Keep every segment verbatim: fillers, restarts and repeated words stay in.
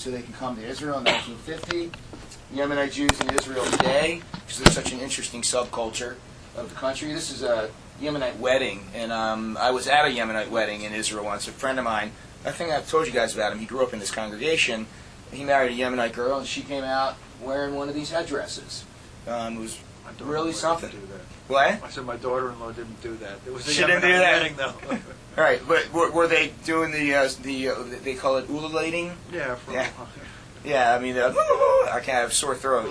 so they can come to Israel in nineteen fifty. Yemenite Jews in Israel today, because they're such an interesting subculture of the country. This is a Yemenite wedding, and um, I was at a Yemenite wedding in Israel once. A friend of mine, I think I've told you guys about him, he grew up in this congregation. He married a Yemenite girl, and she came out wearing one of these headdresses. Um, it was really something. Do that. What? I said my daughter-in-law didn't do that. It was She didn't do that? wedding, though. All right, but were, were they doing the, uh, the uh, they call it ululating? Yeah. From, Yeah. Yeah, I mean, uh, I can't have a sore throat.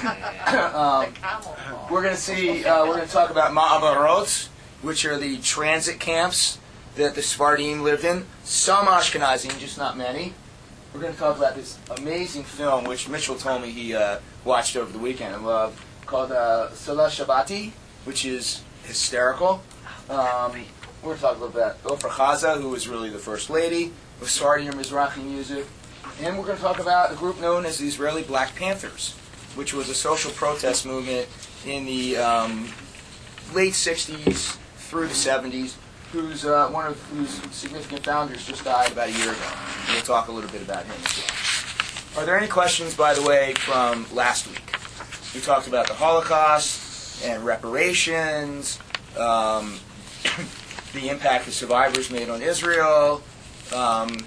um, we're going to see, uh, we're going to talk about Ma'abarot, which are the transit camps that the Sephardim lived in. Some Ashkenazim, just not many. We're going to talk about this amazing film, which Mitchell told me he uh, watched over the weekend and loved, called uh, Salah Shabati, which is hysterical. Um, we're going to talk a little bit about Ofra Chaza, who was really the first lady of Sephardim Mizrahi music. And we're going to talk about a group known as the Israeli Black Panthers, which was a social protest movement in the um, late sixties through the seventies, whose uh, one of whose significant founders just died about a year ago. And we'll talk a little bit about him as well. Are there any questions, by the way, from last week? We talked about the Holocaust and reparations, um, the impact the survivors made on Israel. Um,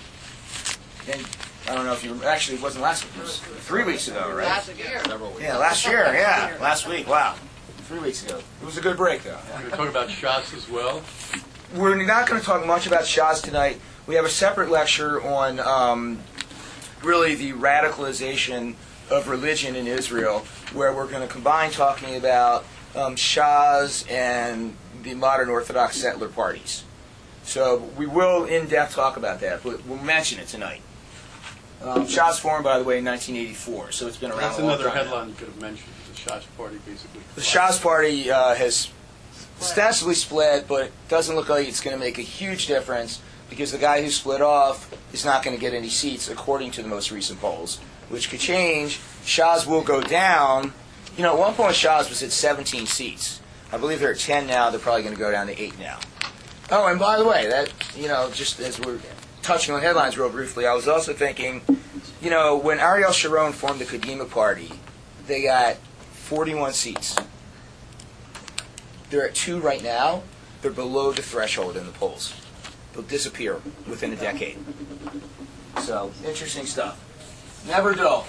and I don't know if you remember, actually it wasn't last week, it was three weeks ago, right? Last year. Several weeks. Yeah, last year, yeah, last week, wow. Three weeks ago. It was a good break, though. We're going to talk about Shas as well. We're not going to talk much about Shas tonight. We have a separate lecture on um, really the radicalization of religion in Israel, where we're going to combine talking about um, Shas and the modern Orthodox settler parties. So we will in-depth talk about that, but we'll mention it tonight. Um, Shas formed, by the way, in nineteen eighty-four, so it's been around That's a long another time. headline you could have mentioned. The Shas party, basically. The Shas party uh, has ostensibly split, but it doesn't look like it's going to make a huge difference because the guy who split off is not going to get any seats according to the most recent polls, which could change. Shas will go down. You know, at one point Shas was at seventeen seats. I believe they're at ten now. They're probably going to go down to eight now. Oh, and by the way, that, you know, just as we're touching on headlines real briefly, I was also thinking, you know, when Ariel Sharon formed the Kadima Party, they got forty-one seats. They're at two right now. They're below the threshold in the polls. They'll disappear within a decade. So, interesting stuff. Never dull.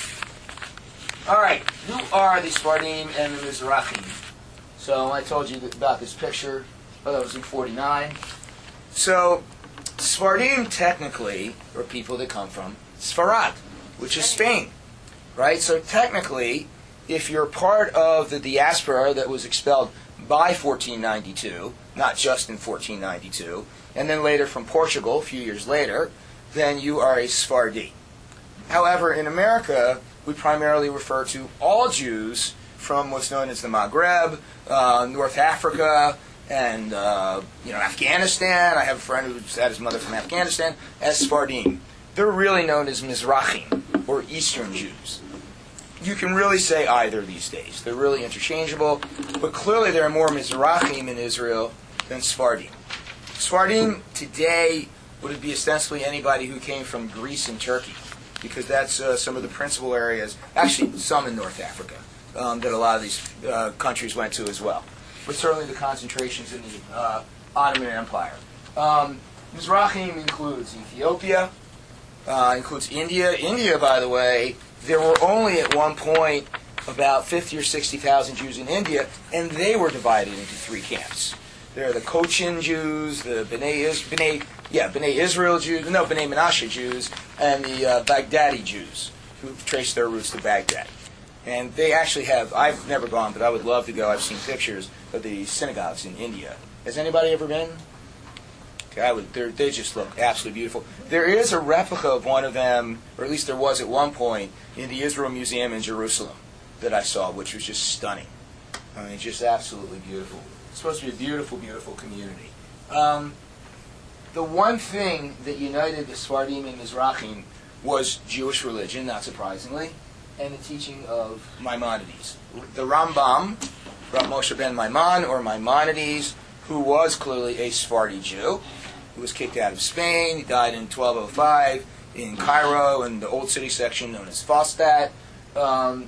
All right, who are the Sephardim and the Mizrahim? So, I told you about this picture. Oh, that was in forty-nine. So, Sephardim technically are people that come from Sfarad, which is Spain, right? So technically, if you're part of the diaspora that was expelled by fourteen ninety-two, not just in fourteen ninety-two, and then later from Portugal a few years later, then you are a Sephardi. However, in America, we primarily refer to all Jews from what's known as the Maghreb, uh, North Africa, and uh, you know, Afghanistan. I have a friend who's had his mother from Afghanistan, as Sephardim. They're really known as Mizrahim, or Eastern Jews. You can really say either these days. They're really interchangeable, but clearly there are more Mizrahim in Israel than Sephardim. Sephardim today would be ostensibly anybody who came from Greece and Turkey, because that's uh, some of the principal areas, actually some in North Africa, um, that a lot of these uh, countries went to as well. But certainly the concentrations in the uh, Ottoman Empire. Um, Mizrahim includes Ethiopia, uh, includes India. India, by the way, there were only at one point about fifty or sixty thousand Jews in India, and they were divided into three camps. There are the Cochin Jews, the B'nai, Is- B'nai, yeah, B'nai Israel Jews, no, B'nai Menashe Jews, and the uh, Baghdadi Jews, who trace their roots to Baghdad. And they actually have, I've never gone, but I would love to go. I've seen pictures of the synagogues in India. Has anybody ever been? Okay, I would, they just look absolutely beautiful. There is a replica of one of them, or at least there was at one point, in the Israel Museum in Jerusalem that I saw, which was just stunning. I mean, just absolutely beautiful. It's supposed to be a beautiful, beautiful community. Um, the one thing that united the Sephardim and Mizrahim was Jewish religion, not surprisingly, and the teaching of Maimonides. The Rambam, Rav Moshe ben Maimon, or Maimonides, who was clearly a Sephardi Jew, who was kicked out of Spain. He died in twelve oh five. in Cairo in the Old City section known as Fostat. Um,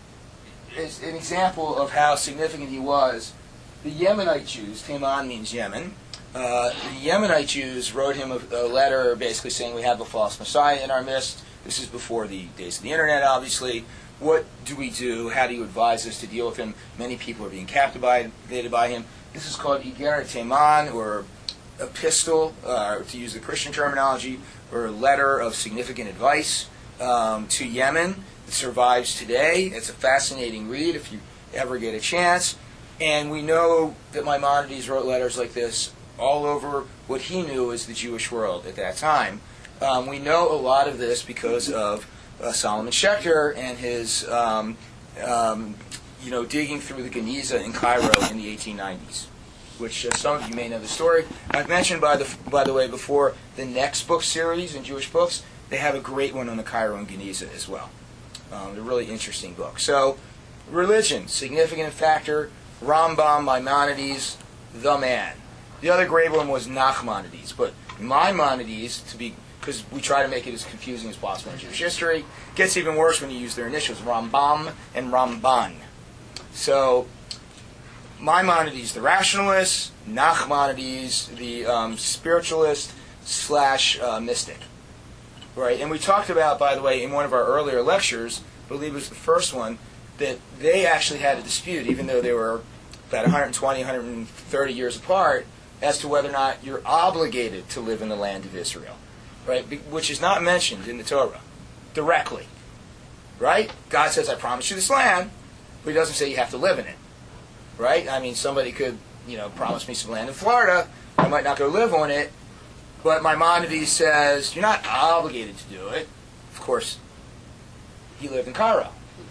is an example of how significant he was. The Yemenite Jews, Taiman means Yemen, uh, the Yemenite Jews wrote him a, a letter basically saying we have a false Messiah in our midst. This is before the days of the internet, obviously. What do we do? How do you advise us to deal with him? Many people are being captivated by him. This is called Igeret Taiman, or epistle, uh, to use the Christian terminology, or a letter of significant advice um, to Yemen. It survives today. It's a fascinating read if you ever get a chance. And we know that Maimonides wrote letters like this all over what he knew as the Jewish world at that time. Um, we know a lot of this because of uh, Solomon Schechter and his, um, um, you know, digging through the Geniza in Cairo in the eighteen nineties, which uh, some of you may know the story. I've mentioned, by the by the way, before, the next book series in Jewish books. They have a great one on the Cairo and Geniza as well. Um, they're really interesting books. So, religion, significant factor. Rambam, Maimonides, the man. The other great one was Nachmanides, but Maimonides, to be, because we try to make it as confusing as possible in Jewish history, gets even worse when you use their initials, Rambam and Ramban. So, Maimonides, the rationalist, Nachmanides, the um, spiritualist slash uh, mystic. Right, and we talked about, by the way, in one of our earlier lectures, I believe it was the first one, that they actually had a dispute, even though they were about one hundred twenty, one hundred thirty years apart, as to whether or not you're obligated to live in the land of Israel, right? Be- which is not mentioned in the Torah directly, right? God says, I promise you this land, but he doesn't say you have to live in it, right? I mean, somebody could, you know, promise me some land in Florida, I might not go live on it, but Maimonides says, you're not obligated to do it. Of course, he lived in Cairo.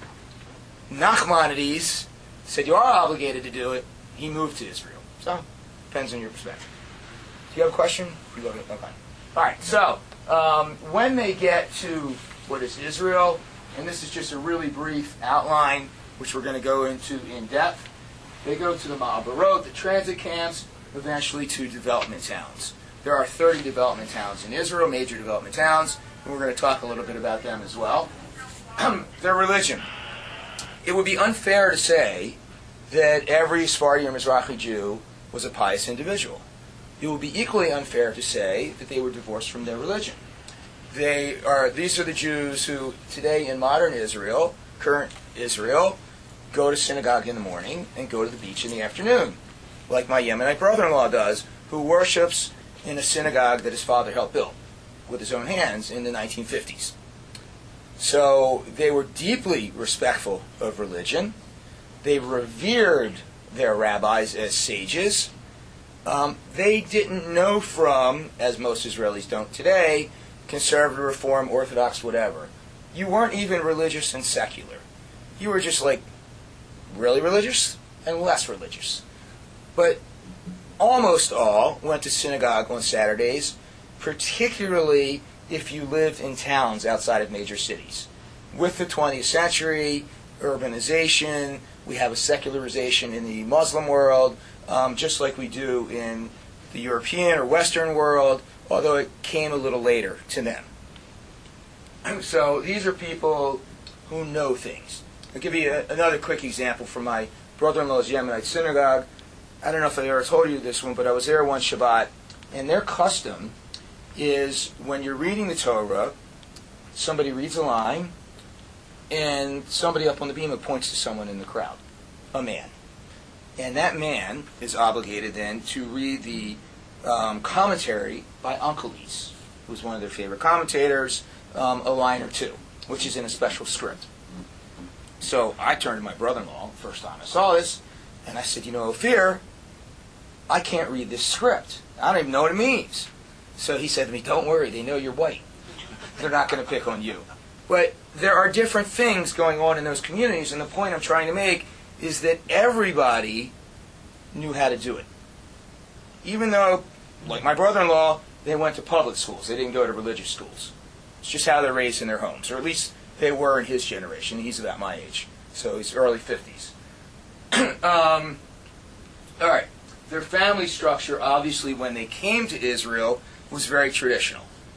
Nachmanides said you are obligated to do it. He moved to Israel. So, depends on your perspective. Do you have a question? You love it? Okay. All right. So, um, when they get to what is Israel, and this is just a really brief outline, which we're going to go into in depth. They go to the Ma'abarot, the transit camps, eventually to development towns. There are thirty development towns in Israel, major development towns, and we're going to talk a little bit about them as well. Their religion. It would be unfair to say that every Sephardi or Mizrahi Jew was a pious individual. It would be equally unfair to say that they were divorced from their religion. They are; these are the Jews who, today in modern Israel, current Israel, go to synagogue in the morning and go to the beach in the afternoon, like my Yemenite brother-in-law does, who worships in a synagogue that his father helped build with his own hands in the nineteen fifties. So they were deeply respectful of religion. They revered their rabbis as sages. Um, they didn't know from, as most Israelis don't today, conservative, reform, orthodox, whatever. You weren't even religious and secular. You were just like really religious and less religious. But almost all went to synagogue on Saturdays, particularly if you lived in towns outside of major cities. With the twentieth century, urbanization, we have a secularization in the Muslim world, um, just like we do in the European or Western world, although it came a little later to them. So these are people who know things. I'll give you a, another quick example from my brother-in-law's Yemenite synagogue. I don't know if I ever told you this one, but I was there one Shabbat, and their custom is when you're reading the Torah, somebody reads a line, and somebody up on the beam points to someone in the crowd, a man. And that man is obligated then to read the um, commentary by Onkelos, who's one of their favorite commentators, um, a line or two, which is in a special script. So I turned to my brother-in-law, first time I saw this, and I said, you know, Ophir, I can't read this script. I don't even know what it means. So he said to me, don't worry, they know you're white. They're not going to pick on you. But there are different things going on in those communities, and the point I'm trying to make is that everybody knew how to do it. Even though, like my brother-in-law, they went to public schools. They didn't go to religious schools. It's just how they're raised in their homes, or at least they were in his generation. He's about my age, so he's early fifties. um, all right. Their family structure, obviously, when they came to Israel, was very traditional.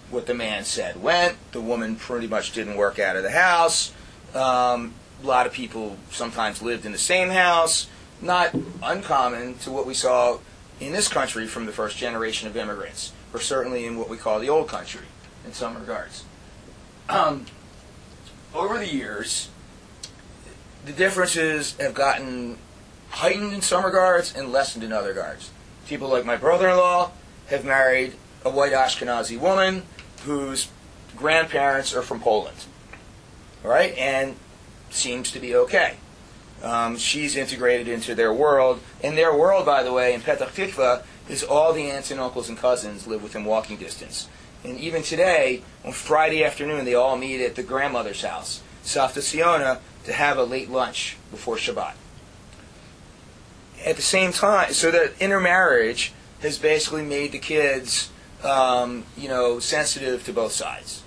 what the man said went. The woman pretty much didn't work out of the house. Um, a lot of people sometimes lived in the same house. Not uncommon to what we saw in this country from the first generation of immigrants, or certainly in what we call the old country in some regards. Um, over the years, the differences have gotten heightened in some regards and lessened in other regards. People like my brother-in-law have married a white Ashkenazi woman whose grandparents are from Poland, all right, and seems to be okay. Um, she's integrated into their world, and their world, by the way, in Petach Tikva, is all the aunts and uncles and cousins live within walking distance. And even today, on Friday afternoon, they all meet at the grandmother's house, Savta Siona, to have a late lunch before Shabbat. At the same time, so that intermarriage has basically made the kids, um, you know, sensitive to both sides.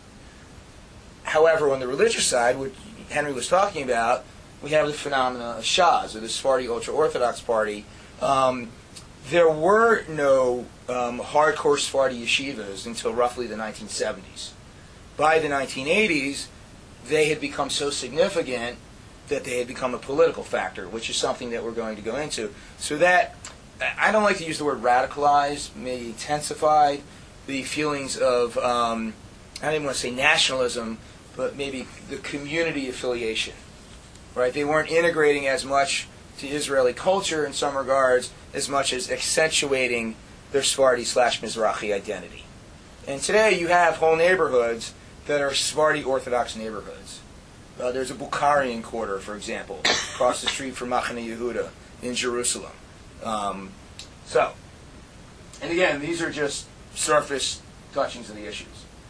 However, on the religious side, what Henry was talking about, we have the phenomena of Shas, or the Sephardi ultra-Orthodox party. Um, there were no um, hardcore Sephardi yeshivas until roughly the nineteen seventies. By the nineteen eighties, they had become so significant that they had become a political factor, which is something that we're going to go into. So that, I don't like to use the word radicalized, maybe intensified the feelings of, um, I don't even want to say nationalism, but maybe the community affiliation. Right? They weren't integrating as much to Israeli culture in some regards as much as accentuating their Sephardi slash Mizrahi identity. And today you have whole neighborhoods that are Sephardi Orthodox neighborhoods. Uh, there's a Bukharian quarter, for example, across the street from Machane Yehuda in Jerusalem. Um, so, and again, these are just surface touchings of the issues.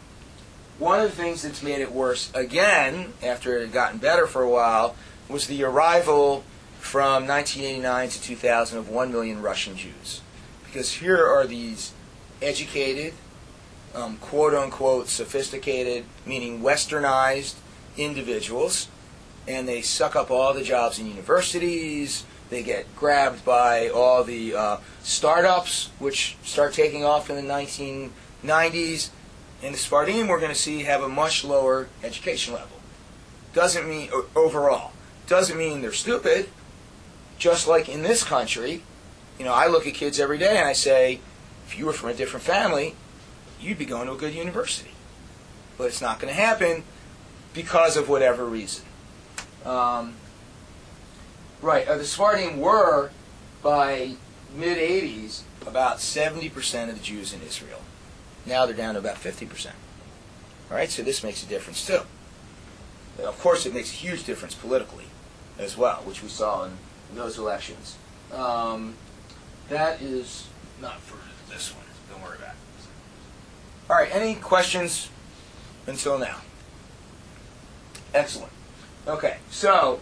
One of the things that's made it worse, again, after it had gotten better for a while, was the arrival from nineteen eighty-nine to two thousand of one million Russian Jews. Because here are these educated, um, quote-unquote sophisticated, meaning westernized individuals, and they suck up all the jobs in universities. They get grabbed by all the uh, startups, which start taking off in the nineteen nineties. And the Sephardim, we're going to see, have a much lower education level. Doesn't mean, overall, doesn't mean they're stupid. Just like in this country, you know, I look at kids every day and I say, if you were from a different family, you'd be going to a good university. But it's not going to happen because of whatever reason. Um, right, uh, the Sephardim were, by mid-eighties, about seventy percent of the Jews in Israel. Now they're down to about fifty percent. All right, so this makes a difference too. And of course, it makes a huge difference politically as well, which we saw in those elections. Um, that is not for this one. Don't worry about it. All right, any questions until now? Excellent. Okay, so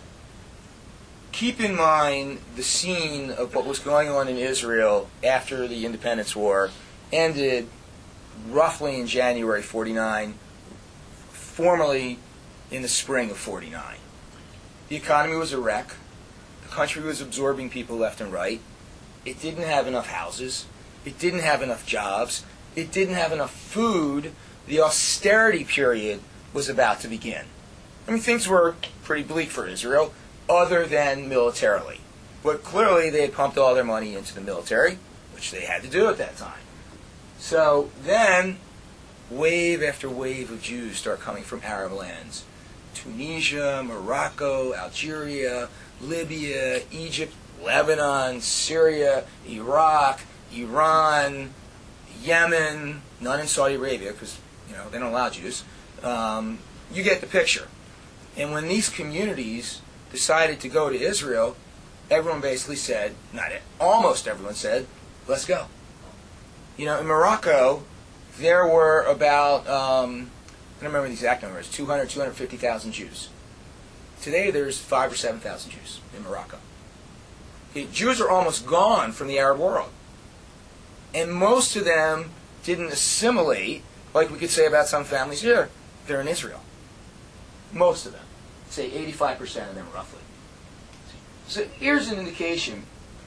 keep in mind the scene of what was going on in Israel after the Independence War ended roughly in January forty-nine, formally in the spring of forty-nine. The economy was a wreck. The country was absorbing people left and right. It didn't have enough houses. It didn't have enough jobs. It didn't have enough food. The austerity period was about to begin. I mean, things were pretty bleak for Israel, other than militarily. But clearly they had pumped all their money into the military, which they had to do at that time. So then, wave after wave of Jews start coming from Arab lands. Tunisia, Morocco, Algeria, Libya, Egypt, Lebanon, Syria, Iraq, Iran, Yemen, none in Saudi Arabia, because you know they don't allow Jews. Um, you get the picture. And when these communities decided to go to Israel, everyone basically said, not it, almost everyone said, let's go. You know, in Morocco, there were about, um, I don't remember the exact numbers, two hundred, two hundred fifty thousand Jews. Today there's five or seven thousand Jews in Morocco. It, Jews are almost gone from the Arab world. And most of them didn't assimilate, like we could say about some families here. They're in Israel. Most of them. Say eighty-five percent of them roughly. So here's an indication.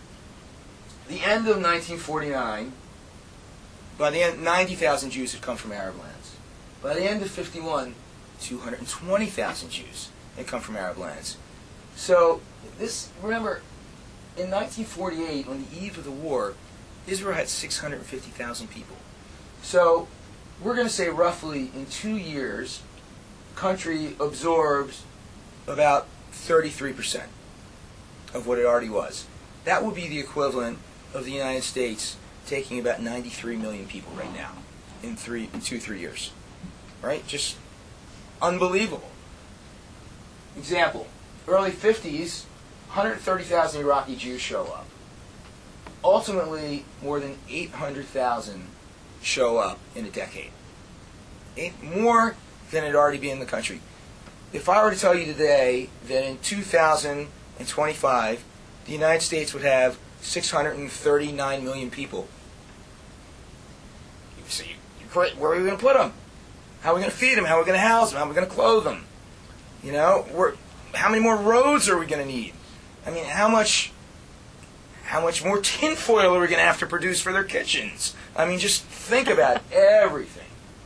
The end of nineteen forty-nine, by the end, ninety thousand Jews had come from Arab lands. By the end of fifty-one, two hundred twenty thousand Jews had come from Arab lands. So this, remember, in nineteen forty-eight, on the eve of the war, Israel had six hundred fifty thousand people. So we're going to say roughly in two years, the country absorbs about thirty-three percent of what it already was. That would be the equivalent of the United States taking about ninety-three million people right now in three, in two, three years. Right? Just unbelievable. Example, early fifties, one hundred thirty thousand Iraqi Jews show up. Ultimately, more than eight hundred thousand show up in a decade. Eight, more than had already been in the country. If I were to tell you today that in two thousand twenty-five, the United States would have six hundred thirty-nine million people, you say, you're great. Where are we going to put them? How are we going to feed them? How are we going to house them? How are we going to clothe them? You know, we're, how many more roads are we going to need? I mean, how much, how much more tinfoil are we going to have to produce for their kitchens? I mean, just think about everything.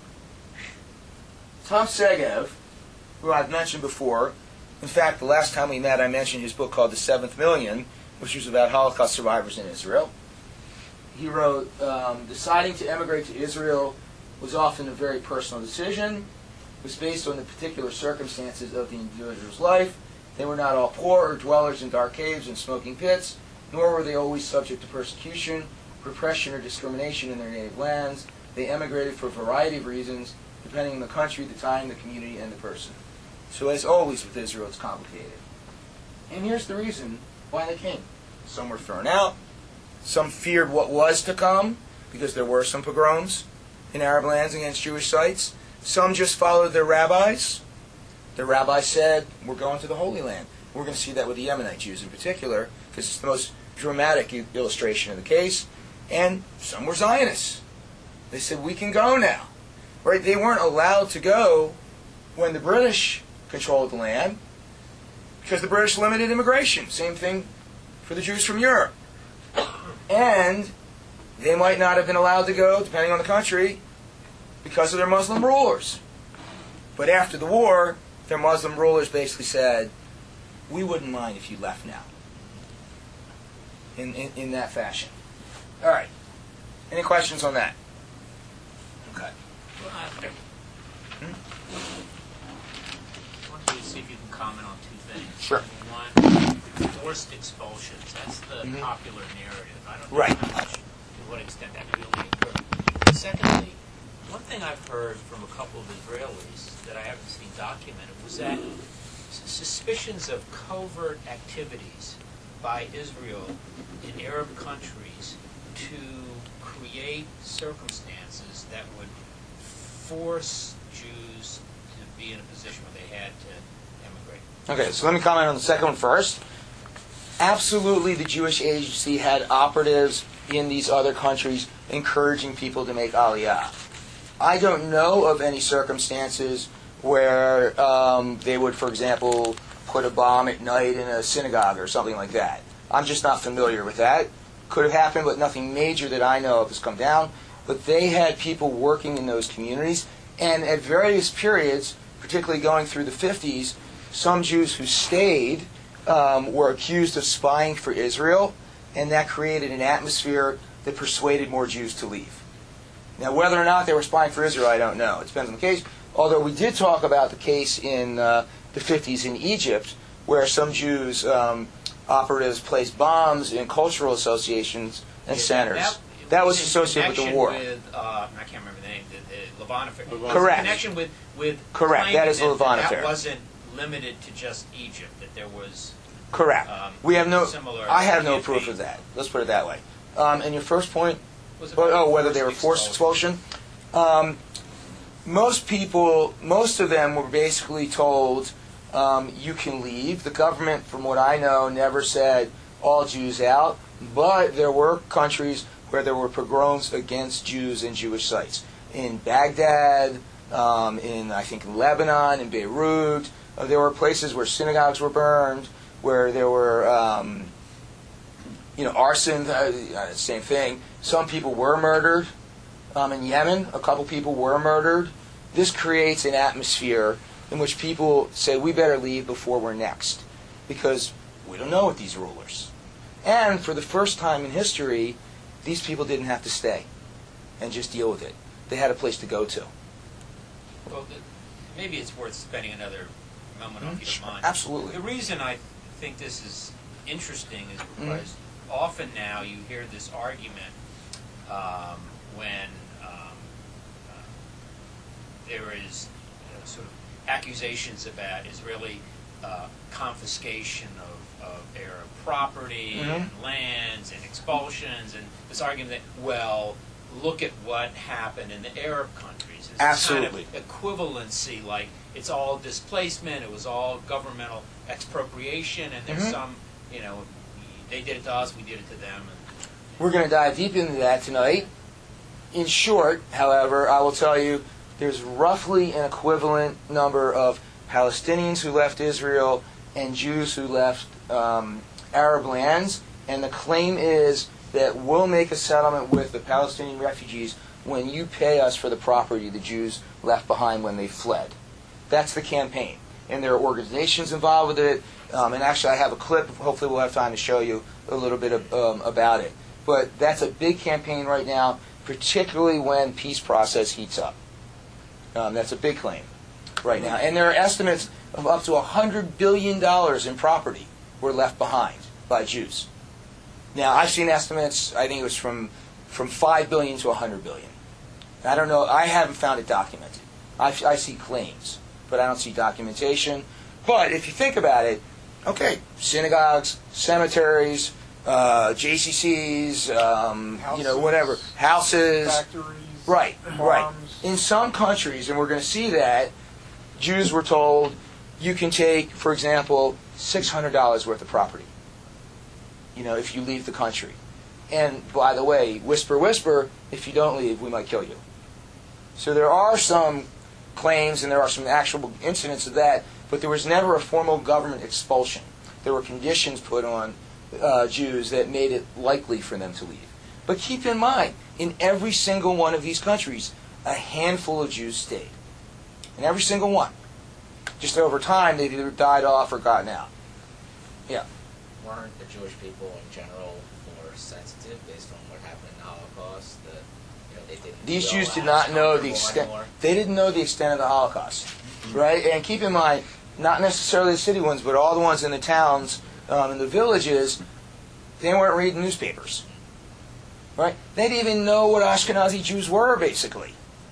Tom Segev, who I've mentioned before, in fact, the last time we met, I mentioned his book called The Seventh Million, which was about Holocaust survivors in Israel. He wrote, um, deciding to emigrate to Israel was often a very personal decision. It was based on the particular circumstances of the individual's life. They were not all poor or dwellers in dark caves and smoking pits, nor were they always subject to persecution, repression, or discrimination in their native lands. They emigrated for a variety of reasons, depending on the country, the time, the community, and the person. So as always with Israel, it's complicated. And here's the reason why they came. Some were thrown out. Some feared what was to come, because there were some pogroms in Arab lands against Jewish sites. Some just followed their rabbis. The rabbi said, we're going to the Holy Land. We're going to see that with the Yemenite Jews in particular, because it's the most dramatic illustration of the case. And some were Zionists. They said, we can go now. Right? They weren't allowed to go when the British controlled the land, because the British limited immigration. Same thing for the Jews from Europe. And they might not have been allowed to go, depending on the country, because of their Muslim rulers. But after the war, their Muslim rulers basically said, we wouldn't mind if you left now. In, in, in that fashion. All right. Any questions on that? Okay. Well, I Hmm? I want you to see if you can comment on two things. Sure. One, forced expulsions. That's the Mhm. popular narrative. I don't know Right. how much, to what extent that really occurred. Secondly, one thing I've heard from a couple of Israelis that I haven't seen documented was that s- suspicions of covert activities by Israel in Arab countries to create circumstances that would force Jews to be in a position where they had to emigrate. Okay, so let me comment on the second one first. Absolutely, the Jewish Agency had operatives in these other countries encouraging people to make Aliyah. I don't know of any circumstances where um, they would, for example, put a bomb at night in a synagogue or something like that. I'm just not familiar with that. Could have happened, but nothing major that I know of has come down. But they had people working in those communities, and at various periods, particularly going through the fifties, some Jews who stayed um, were accused of spying for Israel, and that created an atmosphere that persuaded more Jews to leave. Now, whether or not they were spying for Israel, I don't know. It depends on the case. Although we did talk about the case in uh, the fifties in Egypt, where some Jews, um, operatives, placed bombs in cultural associations and Yeah, centers. That, That was in associated with the connection war. With, uh, I can't remember the name. The, the Levant affair. Levant. Correct. In connection with with Correct. claiming That is the Levant that affair. That wasn't limited to just Egypt. That there was. Correct. Um, we have no. similar I have no campaigns. proof of that. Let's put it that way. Um, and your first point, Was oh, about oh, whether they were forced expulsion. Um, most people, most of them were basically told, um, you can leave. The government, from what I know, never said all Jews out, but there were countries where there were pogroms against Jews and Jewish sites. In Baghdad, um, in, I think, in Lebanon, in Beirut, uh, there were places where synagogues were burned, where there were, um, you know, arson, uh, same thing. Some people were murdered. Um, in Yemen, a couple people were murdered. this creates an atmosphere in which people say we better leave before we're next, because we don't know with these rulers. And for the first time in history, these people didn't have to stay and just deal with it. They had a place to go to. Well, the, maybe it's worth spending another moment on, if you don't mind. Absolutely. The reason I think this is interesting is Mm-hmm. because often now you hear this argument um, when um, uh, there is uh, sort of accusations about Israeli uh, confiscation of, of Arab property Mhm. and lands and expulsions, and this argument that, well, look at what happened in the Arab countries. It's Absolutely. kind of equivalency, like it's all displacement, it was all governmental expropriation, and there's Mhm. some, you know, they did it to us, we did it to them. And We're going to dive deep into that tonight. In short, however, I will tell you there's roughly an equivalent number of Palestinians who left Israel and Jews who left um, Arab lands, and the claim is that we'll make a settlement with the Palestinian refugees when you pay us for the property the Jews left behind when they fled. That's the campaign. And there are organizations involved with it. Um, and actually, I have a clip. Hopefully, we'll have time to show you a little bit of, um, about it. But that's a big campaign right now, particularly when peace process heats up. Um, that's a big claim right now. And there are estimates of up to one hundred billion dollars in property were left behind by Jews. Now, I've seen estimates, I think it was from, from five billion dollars to one hundred billion dollars. I don't know, I haven't found it documented. I, I see claims, but I don't see documentation. But if you think about it, okay, synagogues, cemeteries, uh, J C Cs, um, you know, whatever, houses. Factories. Right, right. farms. In some countries, and we're going to see that, Jews were told you can take, for example, six hundred dollars worth of property, you know, if you leave the country. And by the way, whisper, whisper, if you don't leave, we might kill you. So there are some claims and there are some actual incidents of that, but there was never a formal government expulsion. There were conditions put on uh, Jews that made it likely for them to leave. But keep in mind, in every single one of these countries, a handful of Jews stayed. In every single one. Just over time, they've either died off or gotten out. Yeah. Weren't the Jewish people in general more sensitive based on what happened in the Holocaust? That you know, they didn't These feel Jews did as not know the comfortable extent. anymore? They didn't know the extent of the Holocaust, right? And keep in mind, not necessarily the city ones, but all the ones in the towns, um, in the villages, they weren't reading newspapers, right? They didn't even know what Ashkenazi Jews were, basically.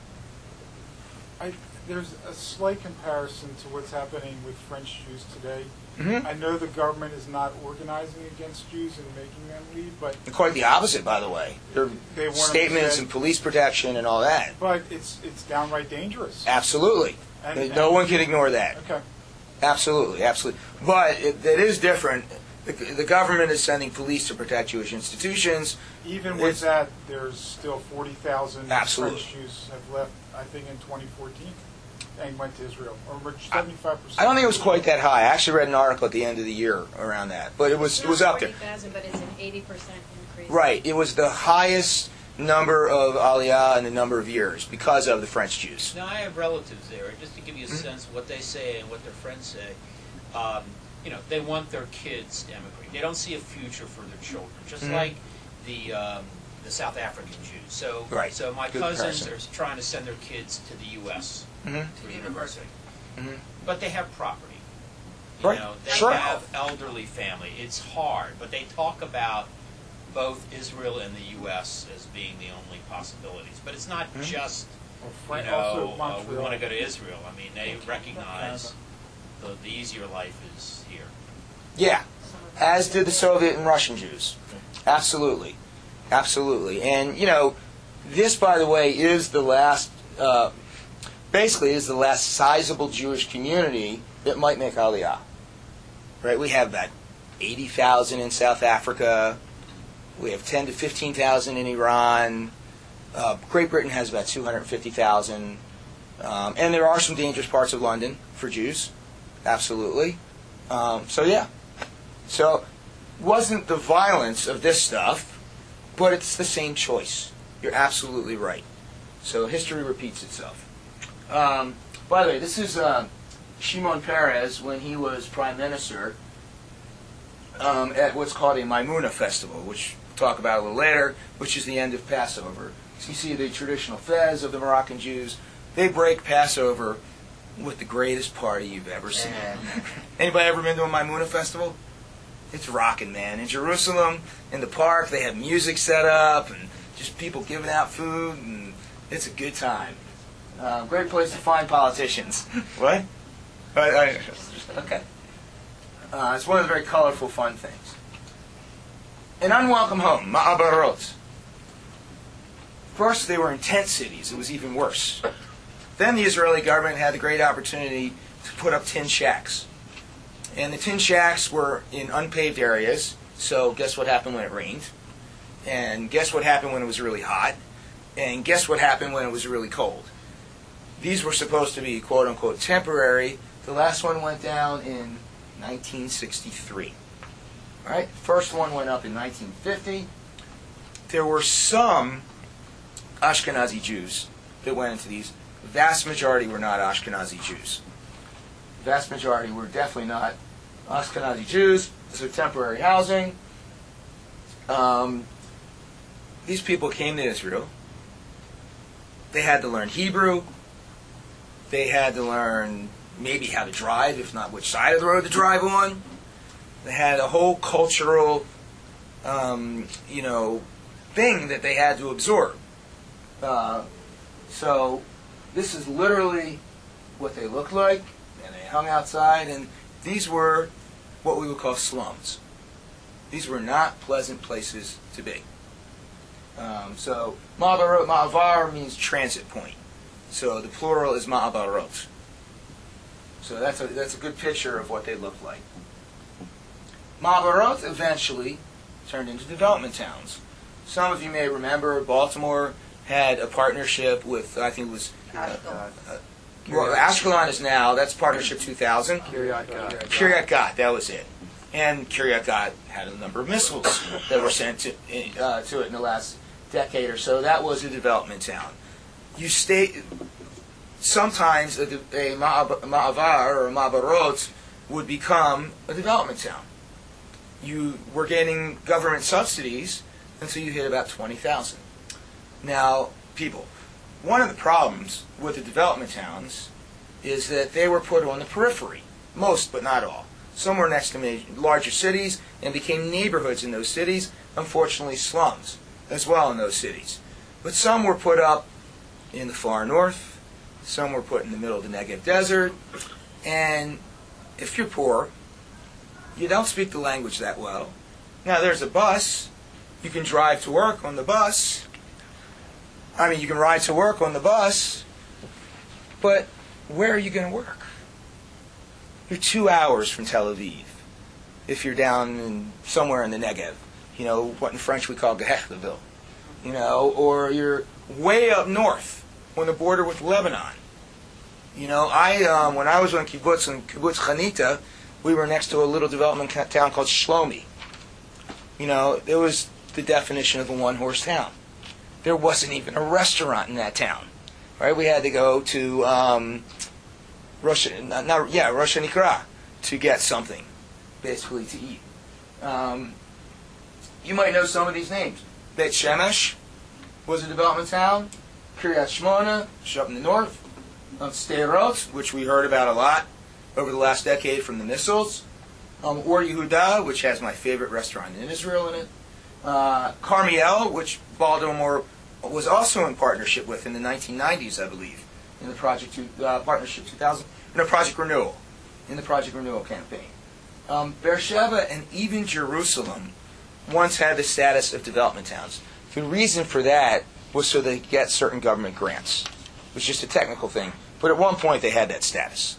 I, there's a slight comparison to what's happening with French Jews today. Mm-hmm. I know the government is not organizing against Jews and making them leave, but Quite the opposite, by the way. There are They want 'em to statements say- and police protection and all that. but it's it's downright dangerous. Absolutely. And- No and- one can ignore that. Okay. Absolutely, absolutely. But it, it is different. The, the government is sending police to protect Jewish institutions. Even It's- with that, there's still forty thousand Absolutely. French Jews have left, I think, in twenty fourteen and went to Israel. Or seventy-five percent. I don't think it was quite that high. I actually read an article at the end of the year around that, but it was it was up there. forty thousand, but it's an eighty percent increase. Right. It was the highest number of Aliyah in a number of years because of the French Jews. Now, I have relatives there, and just to give you a Mm-hmm. sense of what they say and what their friends say, um, you know, they want their kids to emigrate. They don't see a future for their children, just Mhm. like the um, the South African Jews. So, Right. so my Good cousins comparison. are trying to send their kids to the U S Mm-hmm. for university, Mhm. but they have property. You Right. know, they Sure. have elderly family. It's hard, but they talk about both Israel and the U S as being the only possibilities. But it's not Mhm. just Or you Fran- know, also uh, we Montreal. want to go to Israel. I mean, they recognize the, the easier life is here. Yeah, as did the Soviet and Russian Jews. Absolutely. Absolutely. And, you know, this, by the way, is the last, uh, basically is the last sizable Jewish community that might make Aliyah. Right? We have about eighty thousand in South Africa. We have ten to fifteen thousand in Iran. Uh, Great Britain has about two hundred fifty thousand. Um, and there are some dangerous parts of London for Jews. Absolutely. Um, so, yeah. So, wasn't the violence of this stuff, but it's the same choice. You're absolutely right. So history repeats itself. Um, by the way, this is uh, Shimon Peres when he was prime minister um, at what's called a Maimuna festival, which we'll talk about a little later, which is the end of Passover. So you see the traditional fez of the Moroccan Jews. They break Passover with the greatest party you've ever seen. Anybody ever been to a Maimuna festival? It's rocking, man. In Jerusalem, in the park, they have music set up and just people giving out food, and it's a good time. Uh, great place to find politicians. What? I, I, okay. Uh, it's one of the very colorful, fun things. An unwelcome home, Ma'abarot. First, they were in tent cities. It was even worse. Then the Israeli government had the great opportunity to put up tin shacks. And the tin shacks were in unpaved areas, so guess what happened when it rained? And guess what happened when it was really hot? And guess what happened when it was really cold? These were supposed to be quote-unquote temporary. The last one went down in nineteen sixty-three. All right? First one went up in nineteen fifty. There were some Ashkenazi Jews that went into these. The vast majority were not Ashkenazi Jews. The vast majority were definitely not Ashkenazi Jews. This was temporary housing. Um, these people came to Israel. They had to learn Hebrew. They had to learn maybe how to drive, if not which side of the road to drive on. They had a whole cultural, um, you know, thing that they had to absorb. Uh, so this is literally what they looked like, and they hung outside, and these were what we would call slums. These were not pleasant places to be. Um, so Ma'abarot, Ma'avar means transit point. So the plural is Ma'abarot. So that's a, that's a good picture of what they looked like. Ma'abarot eventually turned into development towns. Some of you may remember Baltimore had a partnership with, I think it was, uh, uh, well, Ashkelon is now, that's Partnership two thousand. Kiryat Gat. Kiryat Gat, that was it. And Kiryat Gat had a number of missiles that were sent to, uh, to it in the last decade or so. That was a development town. You stay, sometimes a, a Ma'avar or a Ma'abarot would become a development town. You were getting government subsidies until you hit about twenty thousand. Now, people, one of the problems with the development towns is that they were put on the periphery. Most, but not all. Some were next to major, larger cities and became neighborhoods in those cities, unfortunately slums as well in those cities. But some were put up in the far north, some were put in the middle of the Negev desert, and if you're poor, you don't speak the language that well. Now there's a bus, you can drive to work on the bus, I mean you can ride to work on the bus, but where are you going to work? You're two hours from Tel Aviv, if you're down in, somewhere in the Negev, you know, what in French we call Gehechtaville, you know, or you're way up north on the border with Lebanon. You know, I um, when I was on kibbutz in kibbutz Chanita, we were next to a little development ca- town called Shlomi. You know, it was the definition of a one-horse town. There wasn't even a restaurant in that town, right? We had to go to um, Rosh, not, not, yeah, Rosh Nikra to get something, basically to eat. Um, you might know some of these names. Beit Shemesh was a development town. Kiryat Shmona, up in the north. Um, Sderot, which we heard about a lot over the last decade from the missiles. Um, Or Yehuda, which has my favorite restaurant in Israel in it. Uh, Carmiel, which Baltimore was also in partnership with in the nineteen nineties, I believe, in the Project two, uh, Partnership two thousand, in the Project Renewal, in the Project Renewal campaign. Um, Beersheba and even Jerusalem once had the status of development towns. The reason for that was so they could get certain government grants. It was just a technical thing. But at one point they had that status.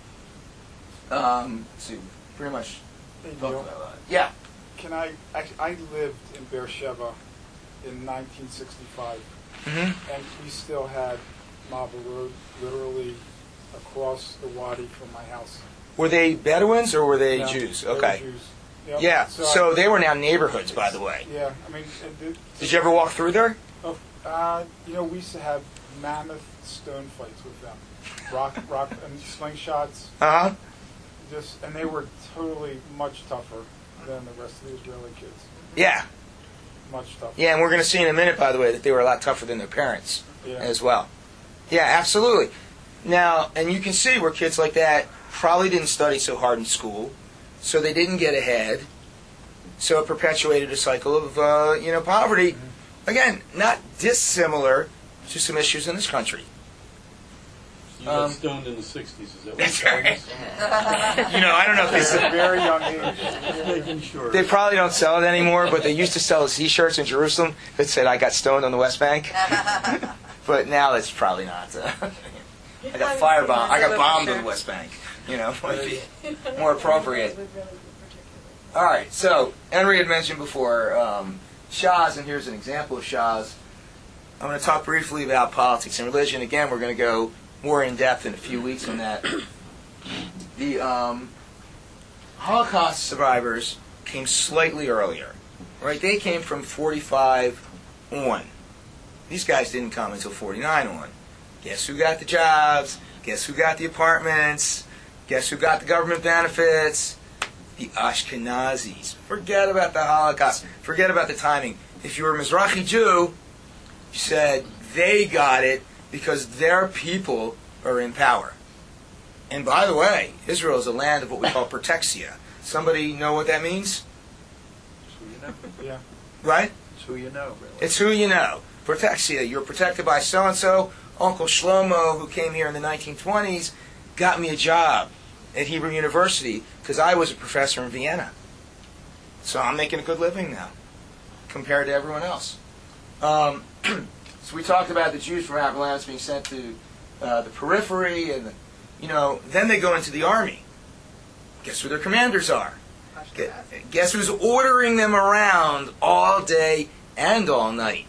Um, so pretty much Hey, talked Neil, about that. Yeah. can I, I, I lived in Beersheba in nineteen sixty-five, Mm-hmm. and we still had Ma'abarot literally across the wadi from my house. Were they Bedouins or were they No, Jews? they were Okay. Jews. Yep. Yeah, So, so I- they were now neighborhoods, by the way. Yeah, I mean, it, it, Did you ever walk through there? Oh, uh, you know, we used to have mammoth stone fights with them. rock, rock, and slingshots. Uh huh. Just and they were totally much tougher than the rest of the Israeli kids. Yeah. Much tougher. Yeah, and we're going to see in a minute, by the way, that they were a lot tougher than their parents Yeah. as well. Yeah, absolutely. Now, and you can see where kids like that probably didn't study so hard in school, so they didn't get ahead, so it perpetuated a cycle of, uh, you know, poverty. Again, not dissimilar to some issues in this country. You got Um, stoned in the sixties, is that what That's you're telling right. us? You know, I don't know if they At a still, very young age. Just making sure. they probably don't sell it anymore, but they used to sell T-shirts in Jerusalem that said, "I got stoned on the West Bank." But now it's probably not. Uh, I got firebombed. I got bombed on the West Bank. You know, might be more appropriate. All right, so Henry had mentioned before um, Shahs, and here's an example of Shahs. I'm going to talk briefly about politics and religion. Again, we're going to go more in depth in a few weeks on that. The um, Holocaust survivors came slightly earlier, right? They came from forty-five on. These guys didn't come until forty-nine on. Guess who got the jobs? Guess who got the apartments? Guess who got the government benefits? The Ashkenazis. Forget about the Holocaust. Forget about the timing. If you were a Mizrahi Jew, you said they got it because their people are in power. And by the way, Israel is a land of what we call protexia. Somebody know what that means? It's who you know. Yeah. Right? It's who you know, really. It's who you know. Protexia. You're protected by so-and-so. Uncle Shlomo, who came here in the nineteen twenties, got me a job at Hebrew University because I was a professor in Vienna. So I'm making a good living now compared to everyone else. Um, so we talked about the Jews from Arab lands being sent to uh, the periphery, and, you know, then they go into the army. Guess who their commanders are? Gu- Guess who's ordering them around all day and all night?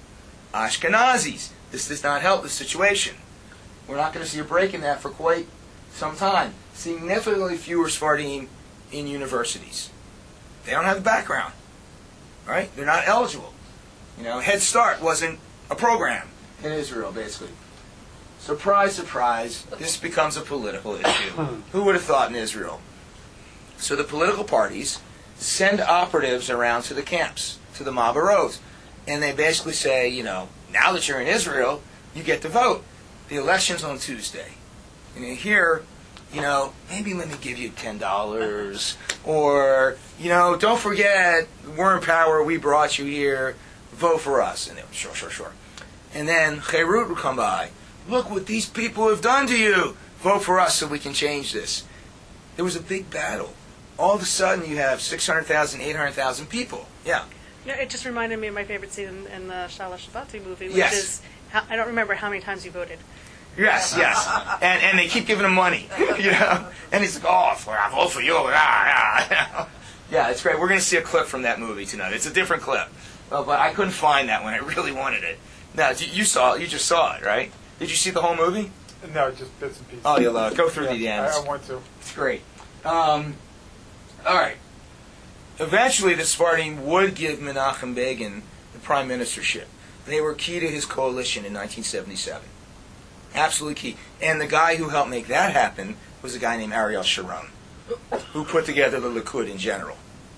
Ashkenazis. This does not help the situation. We're not going to see a break in that for quite some time. Significantly fewer Sephardim in universities. They don't have the background. Right? They're not eligible. You know, Head Start wasn't a program in Israel, basically. Surprise, surprise, this becomes a political issue. Who would have thought in Israel? So the political parties send operatives around to the camps, to the Mabarot, and they basically say, you know, now that you're in Israel, you get to vote. The election's on Tuesday. And here, you know, maybe let me give you ten dollars. Or, you know, don't forget, we're in power, we brought you here, vote for us. And they were, sure, sure, sure. And then Cherut would come by. Look what these people have done to you. Vote for us so we can change this. There was a big battle. All of a sudden, you have six hundred thousand, eight hundred thousand people. Yeah. Yeah, it just reminded me of my favorite scene in the Shalosh Shabbat movie, which Yes. is, how, I don't remember how many times you voted. Yes, yes. And and they keep giving him money, you know. And he's like, oh, I vote for you. Ah, yeah. Yeah, it's great. We're going to see a clip from that movie tonight. It's a different clip. Well, but I couldn't find that one. I really wanted it. Now, you, you saw it. You just saw it, right? Did you see the whole movie? No, just bits and pieces. Oh, you'll uh, go through Yeah, the I, ends. I want to. It's great. Um, all right. Eventually, the Sephardim would give Menachem Begin the prime ministership. They were key to his coalition in nineteen seventy-seven. Absolutely key. And the guy who helped make that happen was a guy named Ariel Sharon, who put together the Likud in general.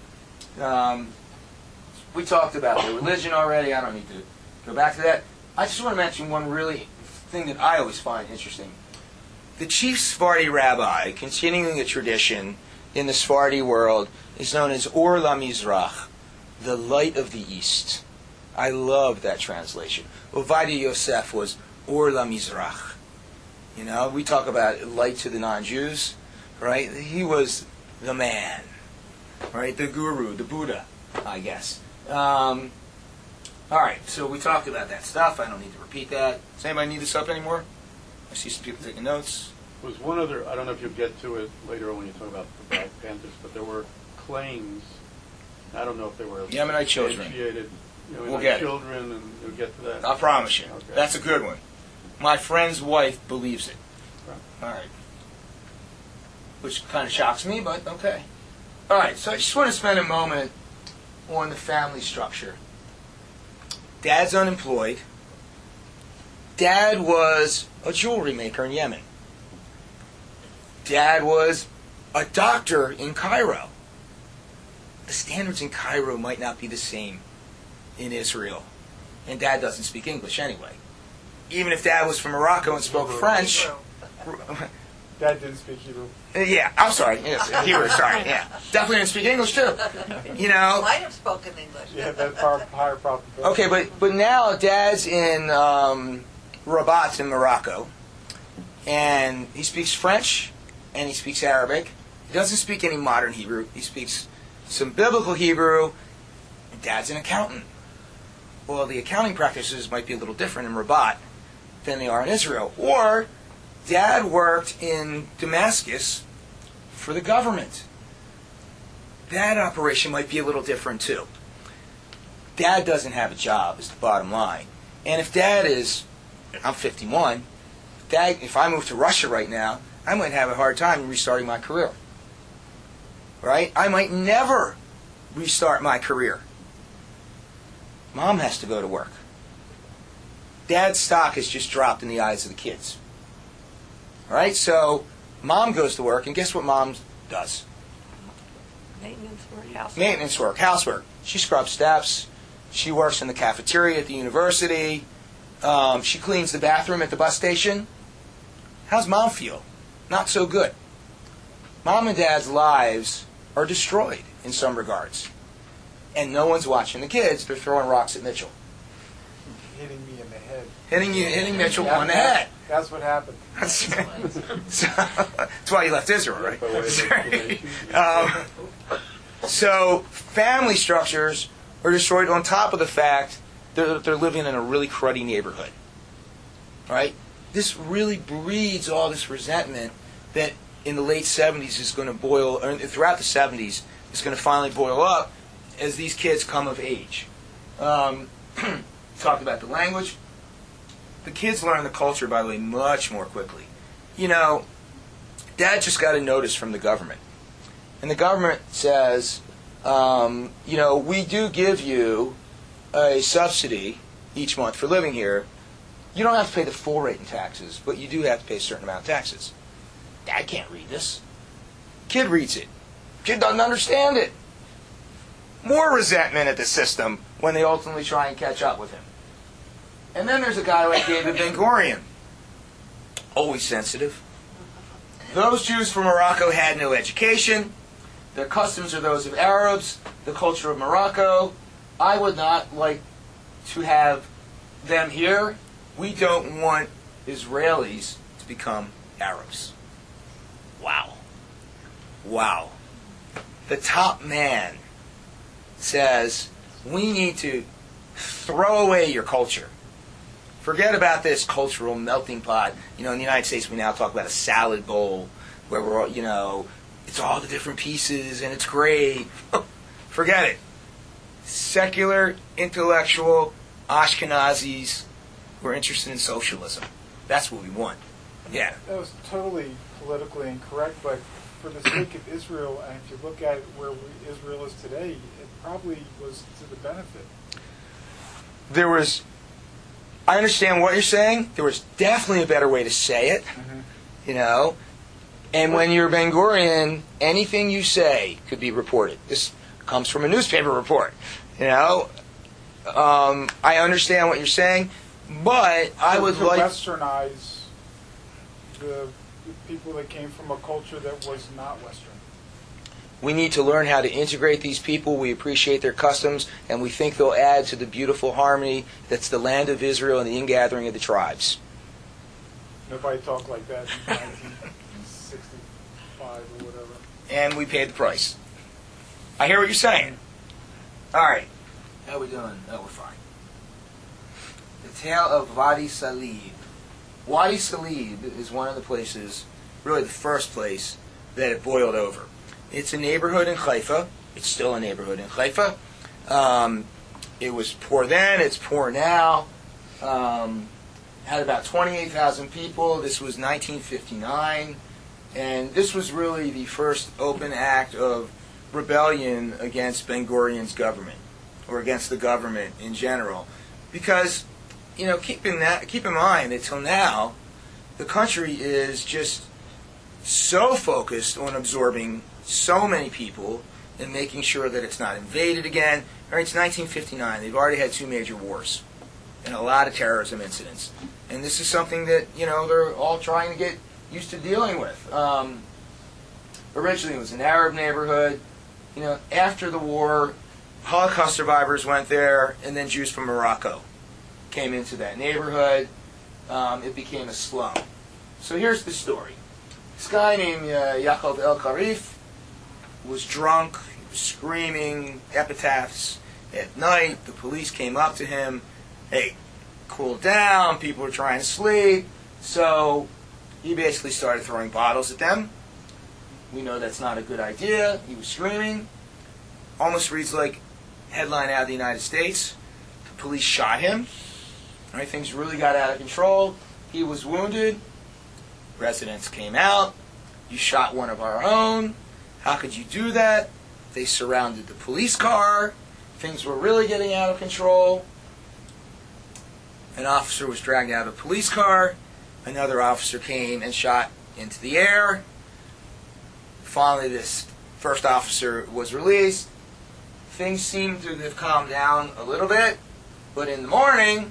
Um, we talked about the religion already. I don't need to go back to that. I just want to mention one really thing that I always find interesting. The chief Sephardi rabbi, continuing a tradition in the Sephardi world, is known as Or LaMizrach, the light of the east. I love that translation. Ovadia Yosef was Or LaMizrach. You know, we talk about light to the non-Jews, right? He was the man, right? The guru, the Buddha, I guess. Um, all right, so we talked about that stuff. I don't need to repeat that. Does anybody need this up anymore? I see some people taking notes. There was one other, I don't know if you'll get to it later on when you talk about the Black Panthers, but there were claims, I don't know if they were Yemenite children. substantiated, you know, We'll get it. children, and we'll get to that. I promise you. Okay. That's a good one. My friend's wife believes it. Right. All right. Which kind of shocks me, but okay. All right, so I just want to spend a moment on the family structure. Dad's unemployed. Dad was a jewelry maker in Yemen. Dad was a doctor in Cairo. The standards in Cairo might not be the same in Israel. And Dad doesn't speak English anyway. Even if Dad was from Morocco and spoke French. Dad didn't speak Hebrew. Yeah, I'm sorry. Yes, Hebrew, sorry. Yeah. Definitely didn't speak English, too. You know? Might have spoken English. Yeah, that far higher probability. Okay, but, but now Dad's in um, Rabat in Morocco. And he speaks French and he speaks Arabic. He doesn't speak any modern Hebrew. He speaks some biblical Hebrew. And Dad's an accountant. Well, the accounting practices might be a little different in Rabat than they are in Israel. Or Dad worked in Damascus for the government. That operation might be a little different too. Dad doesn't have a job is the bottom line. And if Dad is, I'm fifty-one, Dad, if I move to Russia right now, I might have a hard time restarting my career. Right? I might never restart my career. Mom has to go to work. Dad's stock has just dropped in the eyes of the kids. All right? So, Mom goes to work, and guess what Mom does? Maintenance work, housework. Maintenance work, housework. She scrubs steps. She works in the cafeteria at the university. Um, she cleans the bathroom at the bus station. How's Mom feel? Not so good. Mom and Dad's lives are destroyed in some regards. And no one's watching the kids. They're throwing rocks at Mitchell. Hitting me in the head. Hitting you, hitting Mitchell Yeah, on the that's- head. That's what happened. That's, so, that's why you left Israel, right? um, so family structures are destroyed on top of the fact that they're living in a really cruddy neighborhood. Right? This really breeds all this resentment that in the late seventies is going to boil, or throughout the seventies, is going to finally boil up as these kids come of age. Um, talked about the language. The kids learn the culture, by the way, much more quickly. You know, Dad just got a notice from the government. And the government says, um, you know, we do give you a subsidy each month for living here. You don't have to pay the full rate in taxes, but you do have to pay a certain amount of taxes. Dad can't read this. Kid reads it. Kid doesn't understand it. More resentment at the system when they ultimately try and catch up with him. And then there's a guy like David Ben-Gurion. Always sensitive. Those Jews from Morocco had no education. Their customs are those of Arabs, the culture of Morocco. I would not like to have them here. We don't want Israelis to become Arabs. Wow. Wow. The top man says, we need to throw away your culture. Forget about this cultural melting pot. You know, in the United States, we now talk about a salad bowl where we're all, you know, it's all the different pieces and it's great. Forget it. Secular, intellectual Ashkenazis who are interested in socialism. That's what we want. Yeah. That was totally politically incorrect, but for the sake of Israel, and if you look at where we, Israel is today, it probably was to the benefit. There was, I understand what you're saying. There was definitely a better way to say it, Mm-hmm. you know. And when you're Ben Gurion, anything you say could be reported. This comes from a newspaper report, you know. Um, I understand what you're saying, but I would to like... westernize the, the people that came from a culture that was not Western. We need to learn how to integrate these people. We appreciate their customs, and we think they'll add to the beautiful harmony that's the land of Israel and the ingathering of the tribes. Nobody talked like that in nineteen sixty-five or whatever. And we paid the price. I hear what you're saying. All right. How are we doing? Oh, we're fine. The tale of Wadi Salib. Wadi Salib is one of the places, really the first place, that it boiled over. It's a neighborhood in Haifa. It's still a neighborhood in Haifa. Um, it was poor then. It's poor now. Um, had about twenty-eight thousand people. This was nineteen fifty-nine. And this was really the first open act of rebellion against Ben-Gurion's government, or against the government in general. Because, you know, keep in, that, keep in mind that till now, the country is just so focused on absorbing so many people and making sure that it's not invaded again. All right, it's nineteen fifty-nine. They've already had two major wars and a lot of terrorism incidents. And this is something that, you know, they're all trying to get used to dealing with. Um, originally, it was an Arab neighborhood. You know, after the war, Holocaust survivors went there, and then Jews from Morocco came into that neighborhood. Um, it became a slum. So here's the story. This guy named uh, Yaakov El Karif was drunk, he was screaming epitaphs at night. The police came up to him. Hey, cool down, people are trying to sleep. So he basically started throwing bottles at them. We know that's not a good idea. He was screaming. Almost reads like headline out of the United States. The police shot him. All right, things really got out of control. He was wounded. Residents came out. You shot one of our own. How could you do that? They surrounded the police car. Things were really getting out of control. An officer was dragged out of a police car. Another officer came and shot into the air. Finally, this first officer was released. Things seemed to have calmed down a little bit. But in the morning,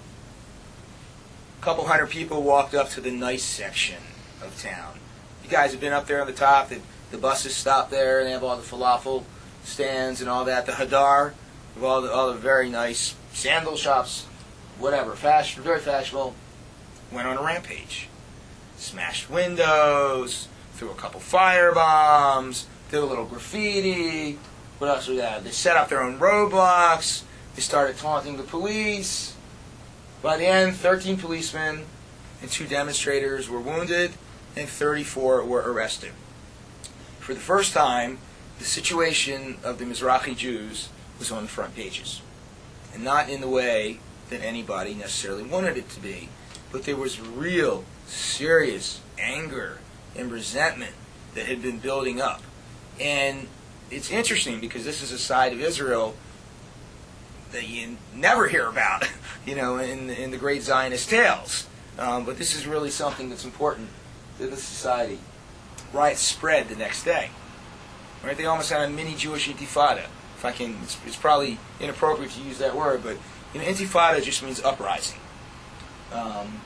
a couple hundred people walked up to the nice section of town. You guys have been up there on the top. The, the buses stop there, and they have all the falafel stands and all that. The Hadar, with all the, all the very nice sandal shops, whatever, fashion, very fashionable, went on a rampage. Smashed windows, threw a couple fire bombs, did a little graffiti. What else was that? They set up their own roadblocks. They started taunting the police. By the end, thirteen policemen and two demonstrators were wounded, and thirty-four were arrested. For the first time, the situation of the Mizrahi Jews was on the front pages. And not in the way that anybody necessarily wanted it to be, but there was real, serious anger and resentment that had been building up. And it's interesting because this is a side of Israel that you never hear about, you know, in, in the great Zionist tales. Um, but this is really something that's important to the society. Riots spread the next day. Right? They almost had a mini Jewish intifada. If I can, it's, it's probably inappropriate to use that word, but you know, intifada just means uprising. Um,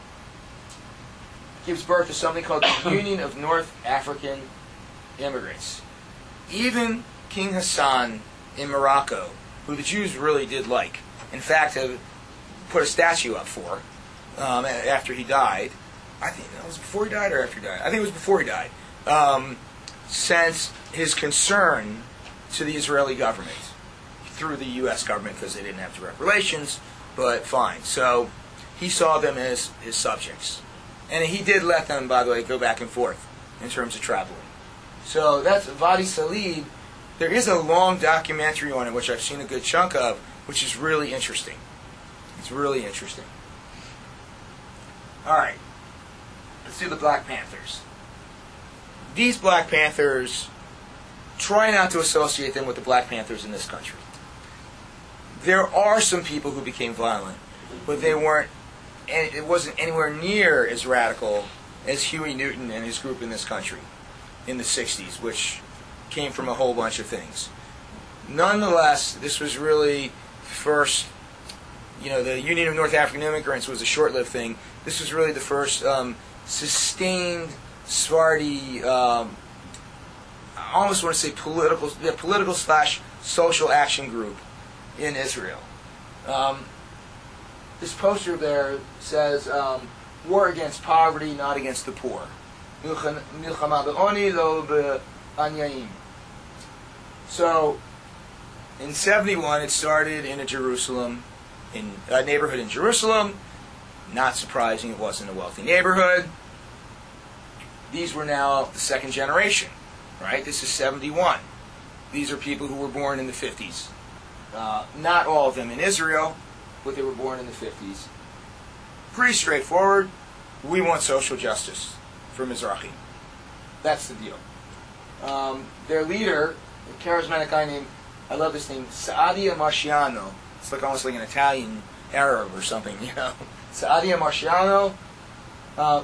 gives birth to something called the Union of North African Immigrants. Even King Hassan in Morocco, who the Jews really did like, in fact, have put a statue up for um, after he died. I think that was before he died or after he died. I think it was before he died. Um, sent his concern to the Israeli government through the U S government because they didn't have direct relations, but fine. So he saw them as his subjects. And he did let them, by the way, go back and forth in terms of traveling. So that's Wadi Salid. There is a long documentary on it, which I've seen a good chunk of, which is really interesting. It's really interesting. All right. Let's do the Black Panthers. These Black Panthers, try not to associate them with the Black Panthers in this country. There are some people who became violent, but they weren't, and it wasn't anywhere near as radical as Huey Newton and his group in this country in the sixties, which came from a whole bunch of things. Nonetheless, this was really first, you know, the Union of North African Immigrants was a short-lived thing. This was really the first um, sustained Sephardi, um, I almost want to say political, yeah, political slash social action group in Israel. Um, this poster there says, um, war against poverty, not against the poor. Milchama be'oni lo be'anyaim. So, in seventy-one, it started in a Jerusalem, in a neighborhood in Jerusalem. Not surprising, it wasn't a wealthy neighborhood. These were now the second generation, right? This is seventy-one. These are people who were born in the fifties. Uh, not all of them in Israel, but they were born in the fifties. Pretty straightforward. We want social justice for Mizrahi. That's the deal. Um, their leader, a charismatic guy named, I love this name, Saadia Marciano. It's like almost like an Italian Arab or something, you know. Saadia Marciano. Uh,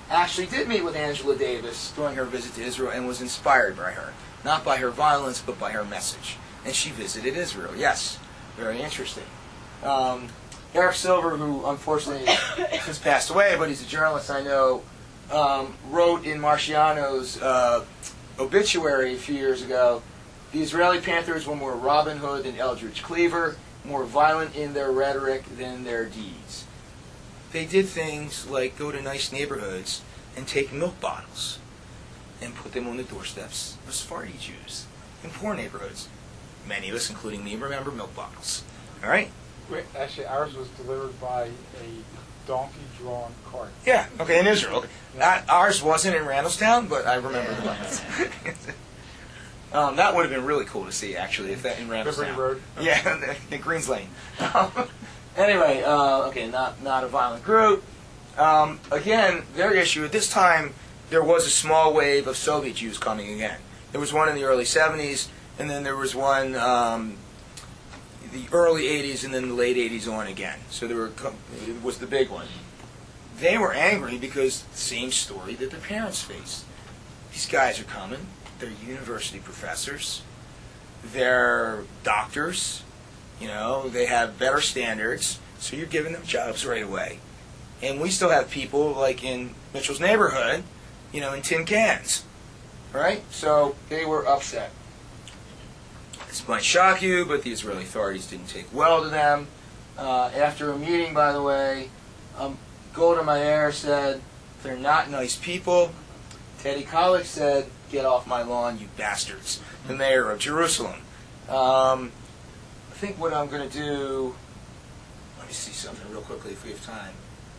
actually did meet with Angela Davis during her visit to Israel and was inspired by her. Not by her violence, but by her message. And she visited Israel. Yes, very interesting. Um, Eric Silver, who unfortunately has passed away, but he's a journalist I know, um, wrote in Marciano's uh, obituary a few years ago, the Israeli Panthers were more Robin Hood than Eldridge Cleaver, more violent in their rhetoric than their deeds. They did things like go to nice neighborhoods and take milk bottles and put them on the doorsteps of Sephardi Jews in poor neighborhoods. Many of us, including me, remember milk bottles. All right? Wait, actually, ours was delivered by a donkey-drawn cart. Yeah, okay, in Israel. Okay. Not, ours wasn't in Randallstown, but I remember the ones. um, that would have been really cool to see, actually, if that in Randallstown. Liberty Road. Yeah, in Greens Lane. Anyway, uh, okay, not not a violent group. Um, again, their issue at this time, there was a small wave of Soviet Jews coming again. There was one in the early seventies, and then there was one um, the early eighties, and then the late eighties on again. So there were it was the big one. They were angry because the same story that their parents faced. These guys are coming. They're university professors. They're doctors. You know, they have better standards, so you're giving them jobs right away. And we still have people, like in Mitchell's neighborhood, you know, in tin cans. Right? So they were upset. This might shock you, but the Israeli authorities didn't take well to them. Uh, after a meeting, by the way, um, Golda Meir said, they're not nice people. Teddy Kollek said, get off my lawn, you bastards. The mayor of Jerusalem. Um... I think what I'm going to do, let me see something real quickly if we have time.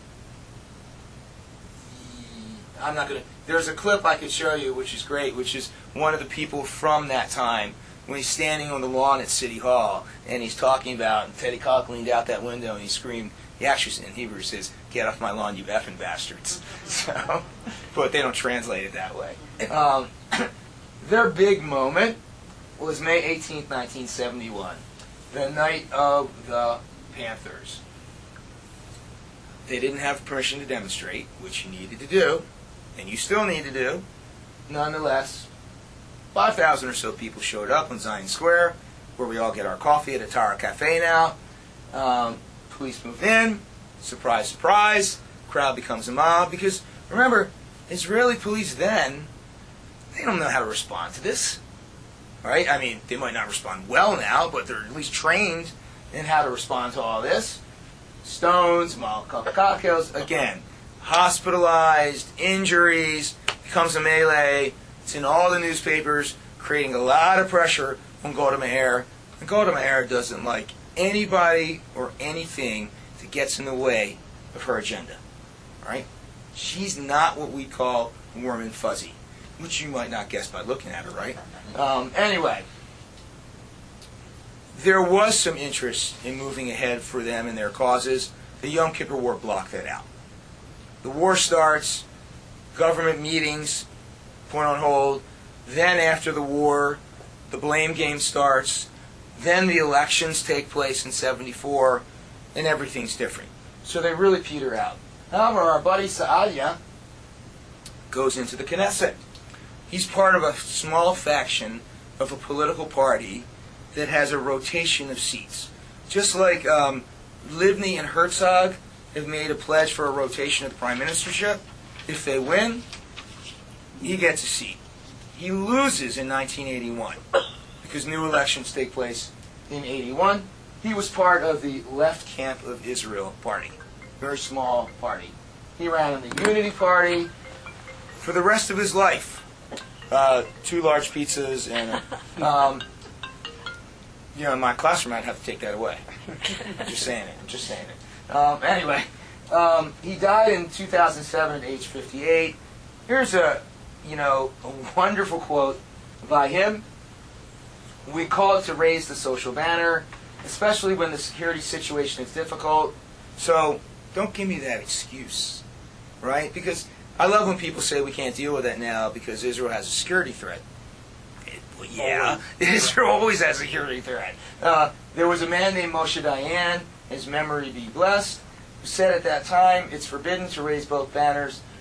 I'm not going to, there's a clip I could show you which is great, which is one of the people from that time when he's standing on the lawn at City Hall and he's talking about, and Teddy Kollek leaned out that window and he screamed, he actually in Hebrew says, get off my lawn, you effing bastards. So, but they don't translate it that way. Um, their big moment was May eighteenth, nineteen seventy-one. The night of the Panthers. They didn't have permission to demonstrate, which you needed to do, and you still need to do. Nonetheless, five thousand or so people showed up on Zion Square, where we all get our coffee at Atara Cafe now. Um, police moved in. Surprise, surprise. Crowd becomes a mob, because, remember, Israeli police then, they don't know how to respond to this. Right? I mean, they might not respond well now, but they're at least trained in how to respond to all this. Stones, Molotov cocktails, again, hospitalized, injuries, becomes a melee. It's in all the newspapers, creating a lot of pressure on Golda Meir. And Golda Meir doesn't like anybody or anything that gets in the way of her agenda. Right? She's not what we call warm and fuzzy, which you might not guess by looking at her, right? Um, anyway, there was some interest in moving ahead for them and their causes. The Yom Kippur War blocked that out. The war starts, government meetings put on hold, then after the war, the blame game starts, then the elections take place in seventy-four, and everything's different. So they really peter out. However, our buddy Saadia goes into the Knesset. He's part of a small faction of a political party that has a rotation of seats. Just like um, Livni and Herzog have made a pledge for a rotation of the prime ministership. If they win, he gets a seat. He loses in nineteen eighty-one because new elections take place in eighty-one. He was part of the Left Camp of Israel party. Very small party. He ran in the Unity Party for the rest of his life. Uh, two large pizzas and, a, um, you know, in my classroom I'd have to take that away. Just saying it. Just saying it. Um, anyway, um, he died in two thousand seven at age fifty-eight. Here's a, you know, a wonderful quote by him. We call it to raise the social banner, especially when the security situation is difficult. So don't give me that excuse, right? Because I love when people say we can't deal with that now because Israel has a security threat. It, well, yeah, Israel always has a security threat. Uh, there was a man named Moshe Dayan, his memory be blessed, who said at that time, it's forbidden to raise both banners,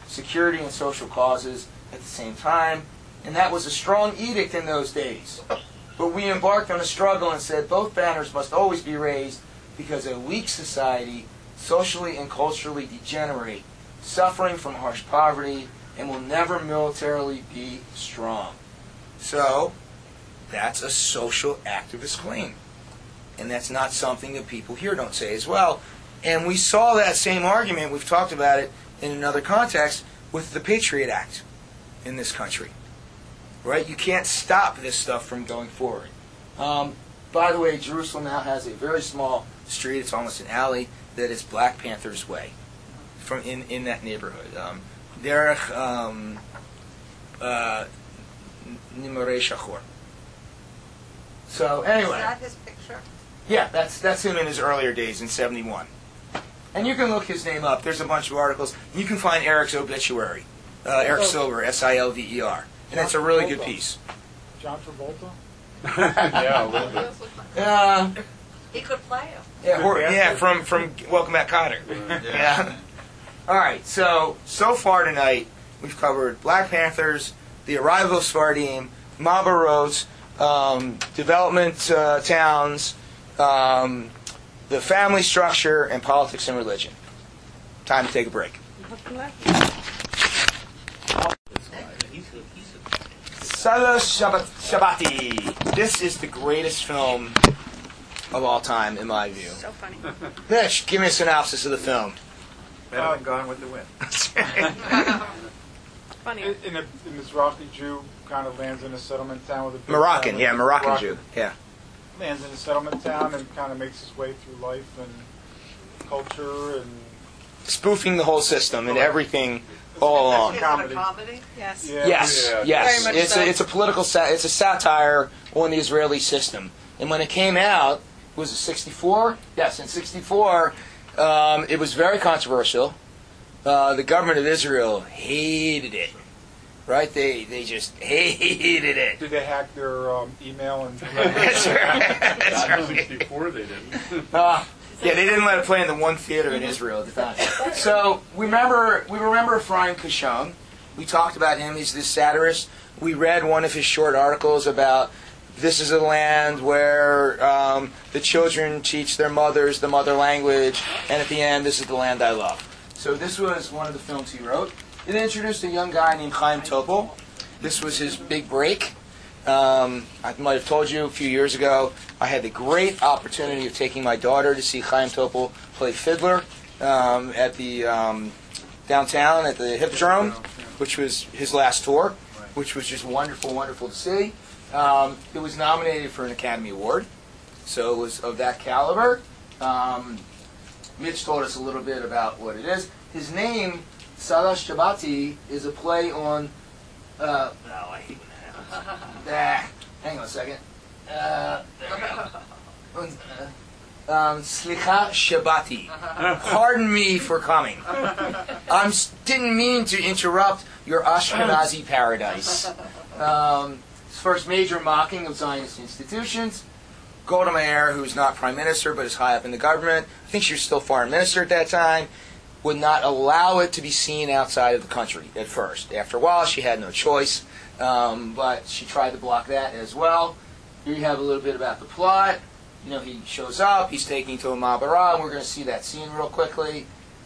security and social causes at the same time. And that was a strong edict in those days. But we embarked on a struggle and said both banners must always be raised because a weak society, socially and culturally degenerate, suffering from harsh poverty, and will never militarily be strong. So, that's a social activist claim. And that's not something that people here don't say as well. And we saw that same argument, we've talked about it in another context, with the Patriot Act in this country. Right? You can't stop this stuff from going forward. Um, by the way, Jerusalem now has a very small street, it's almost an alley, that is Black Panther's Way from in, in that neighborhood. Um, Derech um, uh, Nimorei Shachor. So anyway. Is that his picture? Yeah, that's that's him in his earlier days in seventy-one. And you can look his name up. There's a bunch of articles. You can find Eric's obituary. Uh, Eric Silver, S I L V E R. And it's a really good piece. John Travolta? Yeah, a little bit. Uh, He could play him. yeah, hor- yeah, from, from Welcome Back, Kotter. Yeah. All right, so, so far tonight, we've covered Black Panthers, the arrival of Sephardim, Mabarot, um, development uh, towns, um, the family structure, and politics and religion. Time to take a break. Salah Shabbat, Shabbati. This is the greatest film of all time, in my view. So funny. Mitch, give me a synopsis of the film. Better than Gone with the Wind. Funny. In, in a, a Mizrahi Jew kind of lands in a settlement town with a big Moroccan, family. yeah, Moroccan Jew. Yeah. Lands in a settlement town and kind of makes his way through life and culture and Spoofing the whole system and everything all along. Is it Comedy. a comedy? Yes. yeah, Yes, Yeah. yes. Very much It's so. a, it's a political sa- it's a satire on the Israeli system. And when it came out, was it sixty-four? Yes, in sixty-four, um, it was very controversial. Uh, the government of Israel hated it. Right? They they just hated it. Did they hack their um, email and? That's right. That's Not in right. sixty-four they didn't. Uh, yeah, they didn't let it play in the one theater in Israel at the time. So we remember we remember Ephraim Kishon. We talked about him. He's this satirist. We read one of his short articles about this is a land where um, the children teach their mothers the mother language, and at the end, this is the land I love. So this was one of the films he wrote. It introduced a young guy named Chaim Topol. This was his big break. Um, I might have told you a few years ago, I had the great opportunity of taking my daughter to see Chaim Topol play fiddler um, at the um, downtown at the Hippodrome, which was his last tour, which was just wonderful, wonderful to see. Um, it was nominated for an Academy Award, so it was of that caliber. Um, Mitch told us a little bit about what it is. His name, Salah Shabbati, is a play on. Uh, no, I hate when that happens. Ah, hang on a second. Uh, there we go. Um, Slicha Shabbati. Pardon me for coming. I didn't mean to interrupt your Ashkenazi paradise. Um, his first major mocking of Zionist institutions. Golda Meir, who's not prime minister but is high up in the government, I think she was still foreign minister at that time, would not allow it to be seen outside of the country at first. After a while, she had no choice, um, but she tried to block that as well. Here you have a little bit about the plot. You know, he shows up, he's taking to a Ma'abara, and we're going to see that scene real quickly.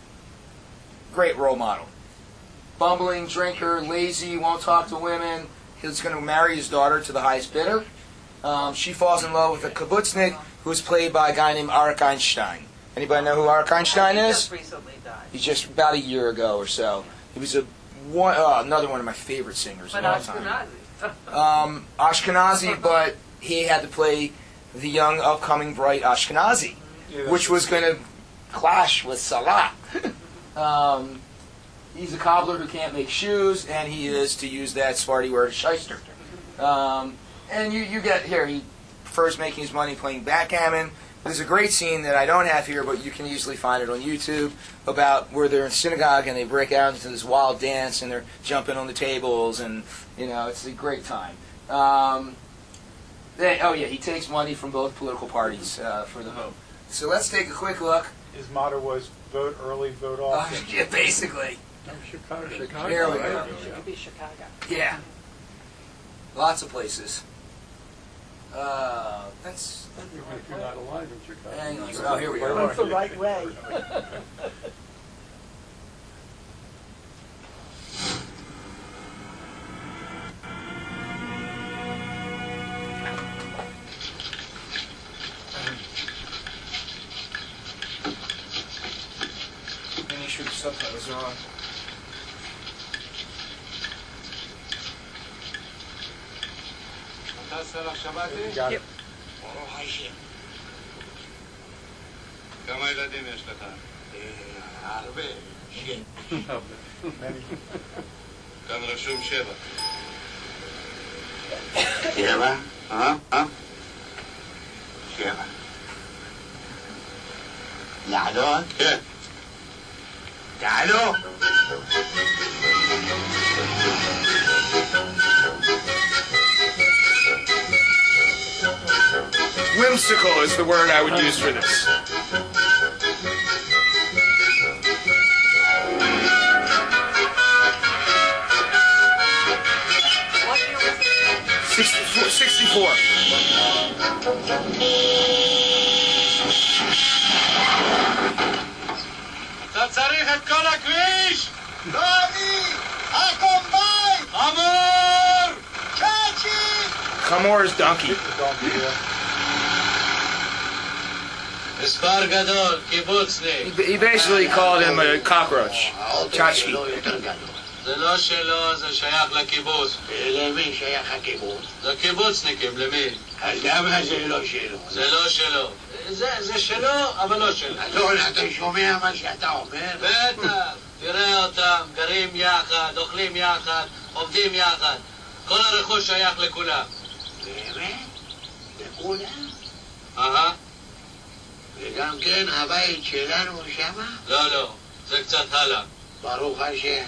Great role model. Bumbling, drinker, lazy, won't talk to women. He's going to marry his daughter to the highest bidder. Um, she falls in love with a kibbutznik who's played by a guy named Arik Einstein. Anybody know who Arik Einstein He is? just recently died. He's just about a year ago or so. He was a one, uh, another one of my favorite singers But of all time. Ashkenazi. Um, Ashkenazi, but he had to play the young, upcoming, bright Ashkenazi, Yeah, which was going to clash with Salah. um, he's a cobbler who can't make shoes, and he is, to use that Sephardi word, a shyster. Um, and you, you get here, he prefers making his money playing backgammon. There's a great scene that I don't have here, but you can easily find it on YouTube, about where they're in synagogue and they break out into this wild dance and they're jumping on the tables, and, you know, it's a great time. Um, they, oh, yeah, he takes money from both political parties uh, for the vote. So let's take a quick look. His motto was vote early, vote Uh, often. yeah, basically. Chicago. Chicago. Here we right? go. It could be Chicago. Yeah. Lots of places. Uh, that's. Even if you're not alive in Chicago. Hang on. Sure. Oh, here we go. That's the right way. Make sure the subtitles are on. You got it. ברוך השם. כמה ילדים יש לך? הרבה. כאן רשום שבע. שבע? אה? אה? שבע. לעלות? כן. תעלו! Whimsical is the word I would use for this. What year was it? sixty-four. sixty-four. אתה צריך את כל הכביש? לא אני! הקומביי! חמור! צ'אצ'י! Chamor is donkey. מספר גדול, קיבוצניק. He basically called him a cockroach. Chachki. זה לא שלו, זה שייך לקיבוץ. למי שייך הקיבוץ? לקיבוצניקים, למי? אז למה זה לא שלו? זה לא שלו. זה, זה שלו, אבל לא שלו. אדון, אתה שומע מה שאתה אומר? בטח. תראה אותם, גרים יחד, אוכלים יחד, עובדים יחד. כל הרכוש שייך לכולם. באמת? לכולם? אהה. וגם כן הבית שלנו שמה? לא, לא. זה קצת הלאה. ברוך השם.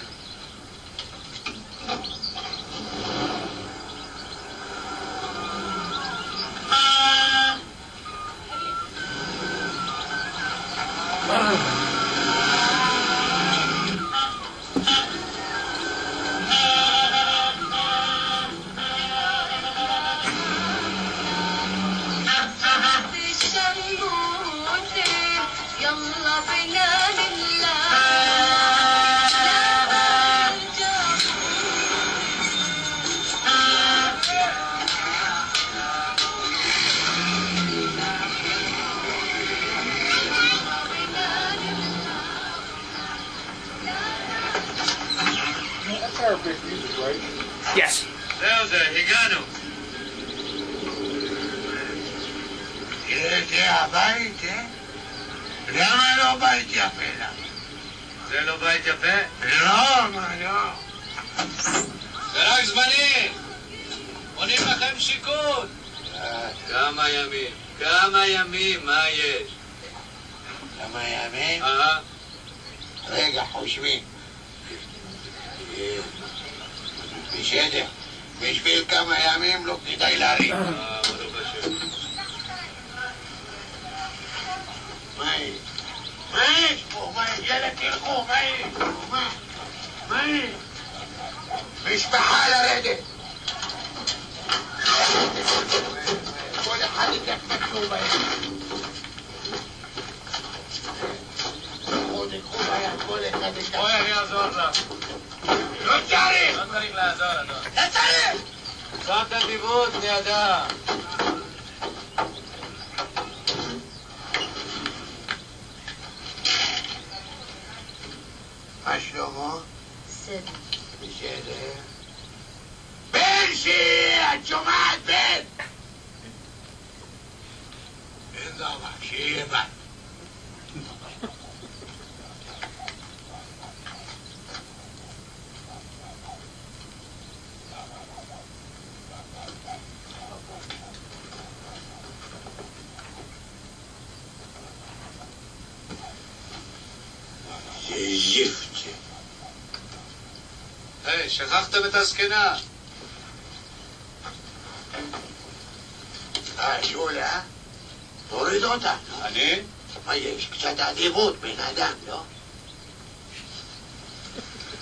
That's Arabic music, right? Yes. זהו זה, הגענו. תראה, זה הבית, אה? למה לא בית יפה לה? זה לא בית יפה? לא, מה לא? זה רק זמני. עונים לכם שיכון. כמה ימים, כמה ימים, מה יש? כמה ימים? אהה. רגע, חושבים. בסדר. בשביל כמה ימים לא כדאי להרים. אה, ברוך השם. מה יש? מה יש פה? מה יש? יאללה, תלכו, מה יש? מה? מה יש? משפחה לרדת. כל אחד ייקח תקנו בהם. תקחו, תקחו ביד, כל אחד ייקח. בואי, אני אעזור לך. לא צריך! לא צריך לעזור, אדון. לא צריך! קצת נדיבות, בני אדם. מה שלמה? בסדר. בסדר. בן שלי, את שומעת בן? אין דבר, שיהיה בת. זה זיפט. היי, שכחתם את הזקנה. אה, שולה? תוריד אותה. אני? מה יש? קצת אדיבות בן אדם, לא?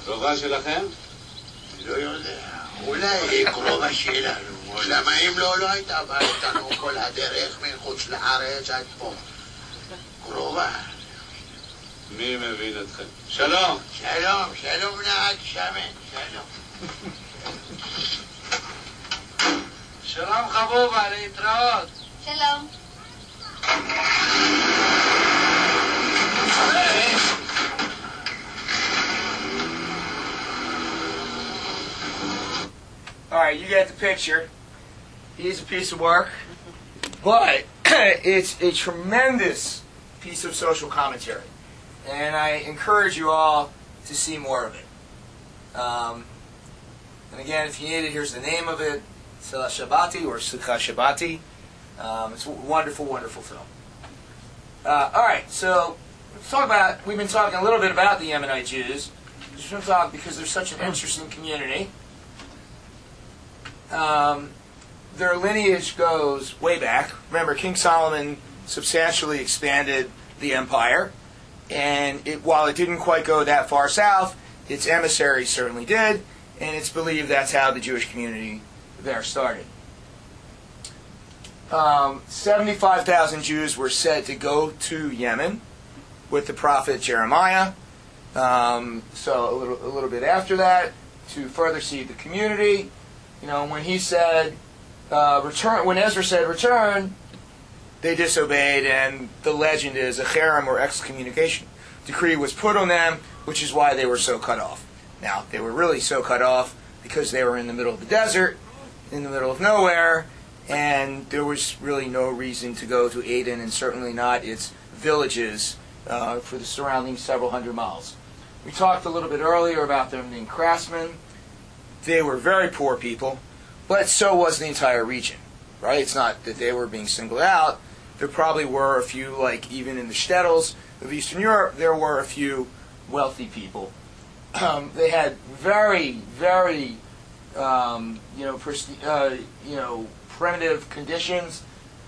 קרובה שלכם? לא יודע. אולי היא קרובה שלנו. למה אם לא, לא הייתה באה איתנו כל הדרך מחוץ לארץ עד פה. קרובה. מי מבין אתכם? שלום. שלום, שלום נהג שמן, שלום. שלום חבובה, להתראות. שלום. All right, you get the picture. He's a piece of work, but it's a tremendous piece of social commentary, and I encourage you all to see more of it. Um, and again, if you need it, here's the name of it: Sela Shabbati or Sukkah Shabbati. Um, it's a wonderful, wonderful film. Uh, all right, so let's talk about. We've been talking a little bit about the Yemenite Jews. Just want to talk because they're such an interesting community. Um, their lineage goes way back. Remember, King Solomon substantially expanded the empire, and it, while it didn't quite go that far south, its emissaries certainly did, and it's believed that's how the Jewish community there started. Um, seventy-five thousand Jews were said to go to Yemen with the prophet Jeremiah. Um, so a little, a little bit after that, to further seed the community. You know, when he said, uh, return, when Ezra said return, they disobeyed, and the legend is a cherem or excommunication decree was put on them, which is why they were so cut off. Now, they were really so cut off because they were in the middle of the desert, in the middle of nowhere, and there was really no reason to go to Aden, and certainly not its villages uh, for the surrounding several hundred miles. We talked a little bit earlier about them being craftsmen. They were very poor people, but so was the entire region, right? It's not that they were being singled out. There probably were a few, like even in the shtetls of Eastern Europe, there were a few wealthy people. Um, they had very, very, um, you know, presti- uh, you know, primitive conditions.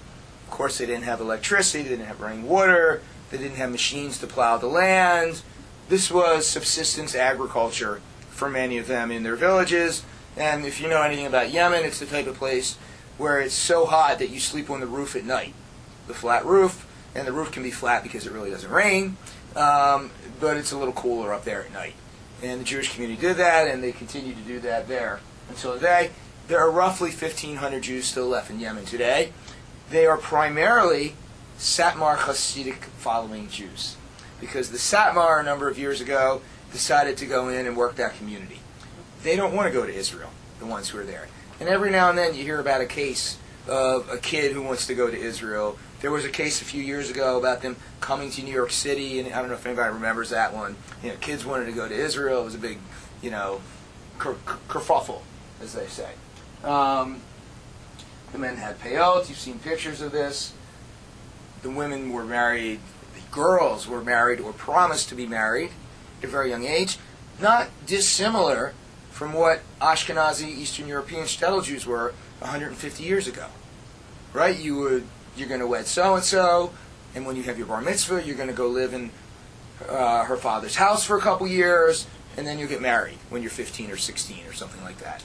Of course, they didn't have electricity, they didn't have running water, they didn't have machines to plow the land. This was subsistence agriculture for many of them in their villages. And if you know anything about Yemen, it's the type of place where it's so hot that you sleep on the roof at night. The flat roof, and the roof can be flat because it really doesn't rain, um, but it's a little cooler up there at night. And the Jewish community did that, and they continue to do that there until today. There are roughly fifteen hundred Jews still left in Yemen today. They are primarily Satmar Hasidic following Jews, because the Satmar a number of years ago decided to go in and work that community. They don't want to go to Israel, the ones who are there. And every now and then you hear about a case of a kid who wants to go to Israel. There was a case a few years ago about them coming to New York City, and I don't know if anybody remembers that one. You know, kids wanted to go to Israel. It was a big, you know, ker- kerfuffle, as they say. Um, the men had peyot. You've seen pictures of this. The women were married. The girls were married or promised to be married at a very young age, not dissimilar from what Ashkenazi Eastern European shtetl Jews were one hundred fifty years ago. Right? You would, you're going to wed so-and-so, and when you have your bar mitzvah, you're going to go live in uh, her father's house for a couple years, and then you get married when you're fifteen or sixteen or something like that.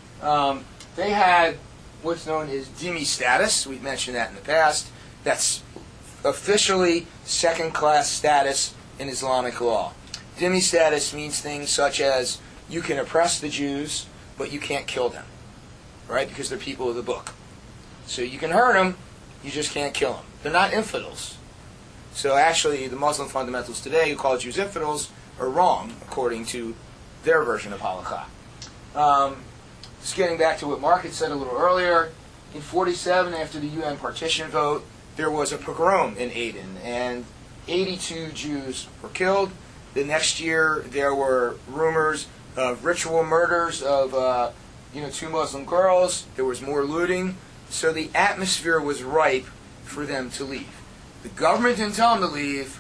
Um, they had what's known as dhimmi status. We've mentioned that in the past. That's officially second-class status in Islamic law. Dhimmi status means things such as you can oppress the Jews, but you can't kill them, right? Because they're people of the book. So you can hurt them, you just can't kill them. They're not infidels. So actually, the Muslim fundamentalists today who call Jews infidels are wrong, according to their version of halakha. Um, just getting back to what Mark had said a little earlier, in forty-seven, after the U N partition vote, there was a pogrom in Aden, and eighty-two Jews were killed. The next year, there were rumors of ritual murders of uh, you know, two Muslim girls. There was more looting. So the atmosphere was ripe for them to leave. The government didn't tell them to leave,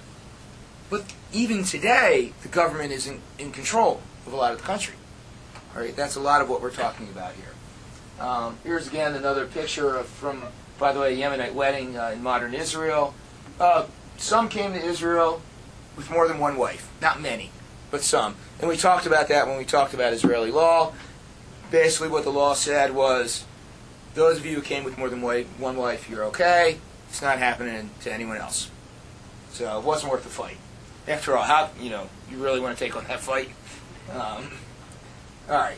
but even today, the government isn't in control of a lot of the country. All right, that's a lot of what we're talking about here. Um, here's again another picture of, from, by the way, a Yemenite wedding uh, in modern Israel. Uh, some came to Israel with more than one wife. Not many. but some. And we talked about that when we talked about Israeli law. Basically what the law said was, those of you who came with more than one wife, you're okay. It's not happening to anyone else. So it wasn't worth the fight. After all, how, you know, you really want to take on that fight? Um, all right.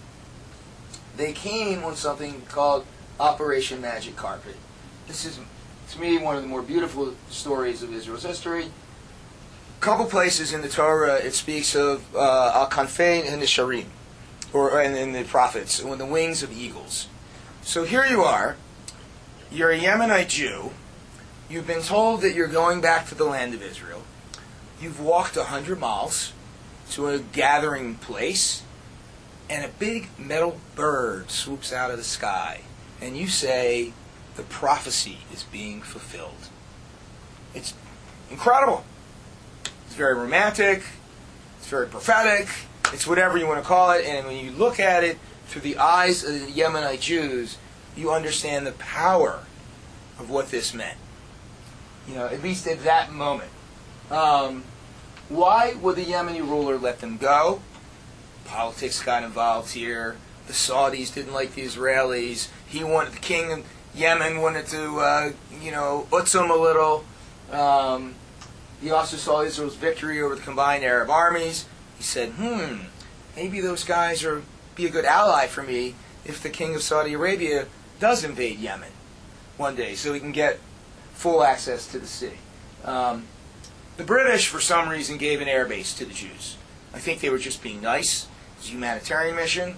They came on something called Operation Magic Carpet. This is, to me, one of the more beautiful stories of Israel's history. A couple places in the Torah it speaks of uh, Al Kanfei and the Sharim, or in, in the prophets, on the wings of eagles. So here you are. You're a Yemenite Jew. You've been told that you're going back to the land of Israel. You've walked a hundred miles to a gathering place, and a big metal bird swoops out of the sky, and you say, the prophecy is being fulfilled. It's incredible. It's very romantic. It's very prophetic. It's whatever you want to call it, and when you look at it through the eyes of the Yemenite Jews, you understand the power of what this meant. You know, at least at that moment. Um, why would the Yemeni ruler let them go? Politics got involved here. The Saudis didn't like the Israelis. He wanted, the king of Yemen wanted to, uh, you know, utz him a little. Um, he also saw Israel's victory over the combined Arab armies. He said, hmm, maybe those guys are be a good ally for me if the king of Saudi Arabia does invade Yemen one day, so we can get full access to the city. Um, the British, for some reason, gave an air base to the Jews. I think they were just being nice. It's a humanitarian mission.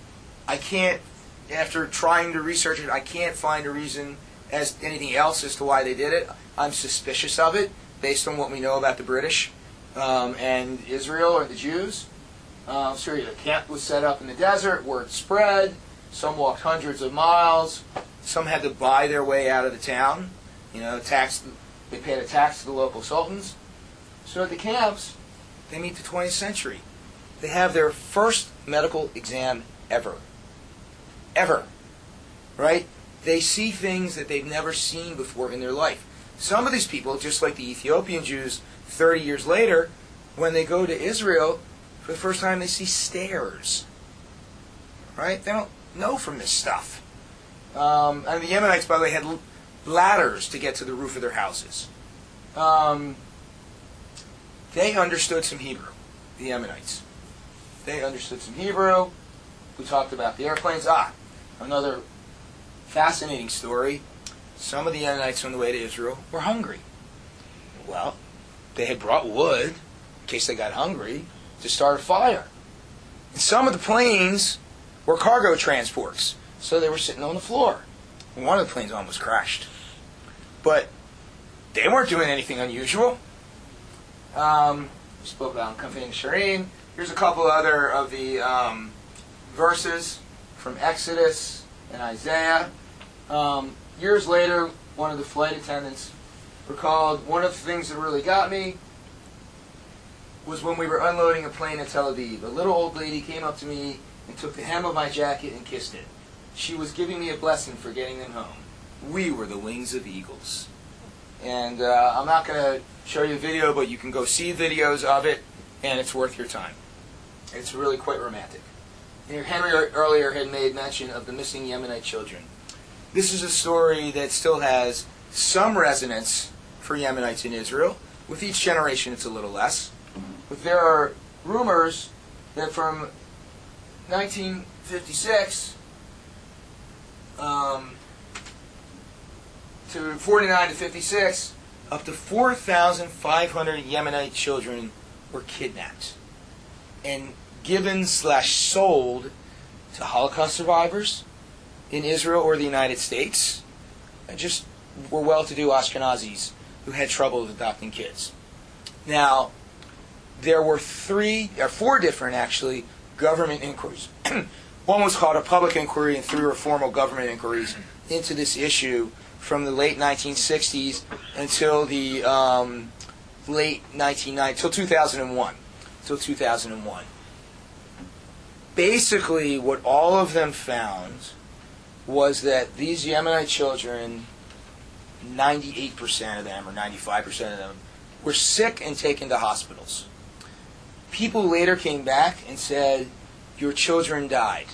I can't, after trying to research it, I can't find a reason as anything else as to why they did it. I'm suspicious of it, based on what we know about the British um, and Israel or the Jews. Uh, so the camp was set up in the desert, word spread. Some walked hundreds of miles. Some had to buy their way out of the town. You know, tax. They paid a tax to the local sultans. So at the camps, they meet the twentieth century. They have their first medical exam ever. Ever. Right? They see things that they've never seen before in their life. Some of these people, just like the Ethiopian Jews thirty years later, when they go to Israel, for the first time they see stairs. Right? They don't know from this stuff. Um, and the Yemenites, by the way, had l- ladders to get to the roof of their houses. Um, they understood some Hebrew, the Yemenites. They understood some Hebrew. We talked about the airplanes. Ah, another fascinating story. Some of the Yemenites on the way to Israel were hungry. Well, they had brought wood, in case they got hungry, to start a fire. And some of the planes were cargo transports, so they were sitting on the floor. And one of the planes almost crashed. But they weren't doing anything unusual. Um, we spoke about Kanfei Sharim. Here's a couple other of the um, verses from Exodus and Isaiah. Um, years later, one of the flight attendants recalled, one of the things that really got me was when we were unloading a plane in Tel Aviv. A little old lady came up to me and took the hem of my jacket and kissed it. She was giving me a blessing for getting them home. We were the wings of eagles. And uh, I'm not going to show you a video, but you can go see videos of it, and it's worth your time. It's really quite romantic. Here, Henry earlier had made mention of the missing Yemenite children. This is a story that still has some resonance for Yemenites in Israel. With each generation, it's a little less. But there are rumors that from nineteen fifty-six um, to forty-nine to fifty-six, up to four thousand five hundred Yemenite children were kidnapped and given slash sold to Holocaust survivors in Israel or the United States. And just were well-to-do Ashkenazis who had trouble with adopting kids. Now, there were three, or four different, actually, government inquiries. One was called a public inquiry, and three were formal government inquiries into this issue from the late nineteen sixties until the um, late nineteen nineties, until two thousand one. Until two thousand one. Basically, what all of them found was that these Yemenite children, ninety-eight percent of them, or ninety-five percent of them, were sick and taken to hospitals. people later came back and said, your children died.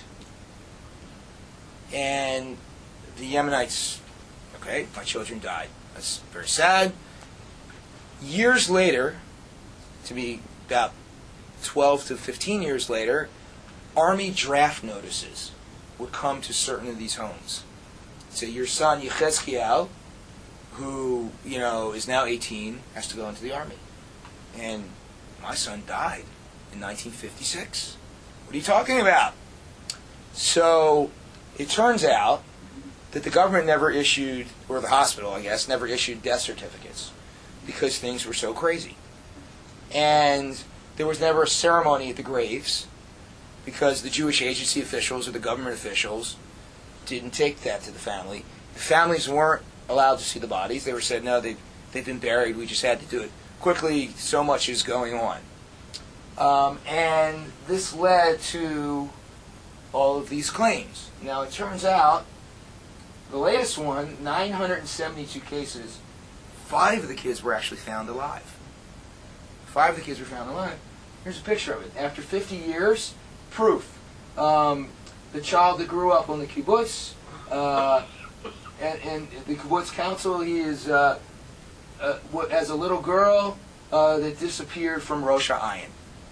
And the Yemenites, okay, my children died. That's very sad. Years later, to be about twelve to fifteen years later, army draft notices would come to certain of these homes. So your son Yechezkiel, who, you know, is now eighteen, has to go into the army. And my son died in nineteen fifty-six. What are you talking about? So it turns out that the government never issued, or the hospital, I guess, never issued death certificates because things were so crazy. And there was never a ceremony at the graves because the Jewish agency officials or the government officials didn't take that to the family. The families weren't allowed to see the bodies. They were said, no, they've, they've been buried. We just had to do it quickly. So much is going on. Um, and this led to all of these claims. Now, it turns out, the latest one, nine hundred seventy-two cases, five of the kids were actually found alive. Five of the kids were found alive. Here's a picture of it. After fifty years, proof. Um, the child that grew up on the kibbutz, uh, and, and the kibbutz council, he is, uh, uh, as a little girl, uh, that disappeared from Rosh Hashanah.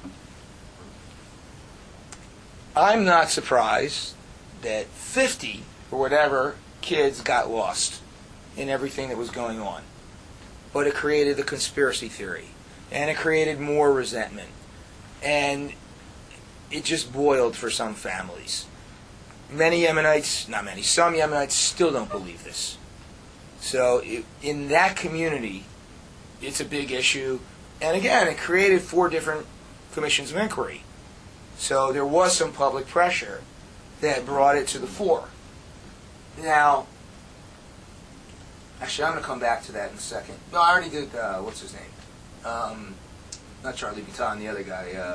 I'm not surprised that fifty, or whatever, kids got lost in everything that was going on. But it created the conspiracy theory. And it created more resentment. And it just boiled for some families. Many Yemenites, not many, some Yemenites still don't believe this. So it, in that community, it's a big issue. And again, it created four different commissions of inquiry. So there was some public pressure that brought it to the fore. Now, actually, I'm going to come back to that in a second. No, I already did, uh, what's his name? Um, not Charlie Vuitton, the other guy, uh,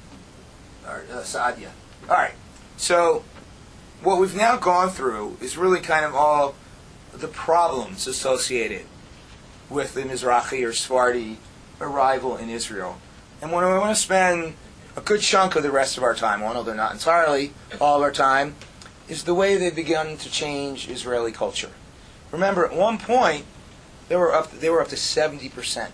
or, uh, Saadia. All right, so what we've now gone through is really kind of all the problems associated with the Mizrahi or Sephardi arrival in Israel. And what I want to spend a good chunk of the rest of our time on, although not entirely all of our time, is the way they've begun to change Israeli culture. Remember, at one point, they were up they were up to seventy percent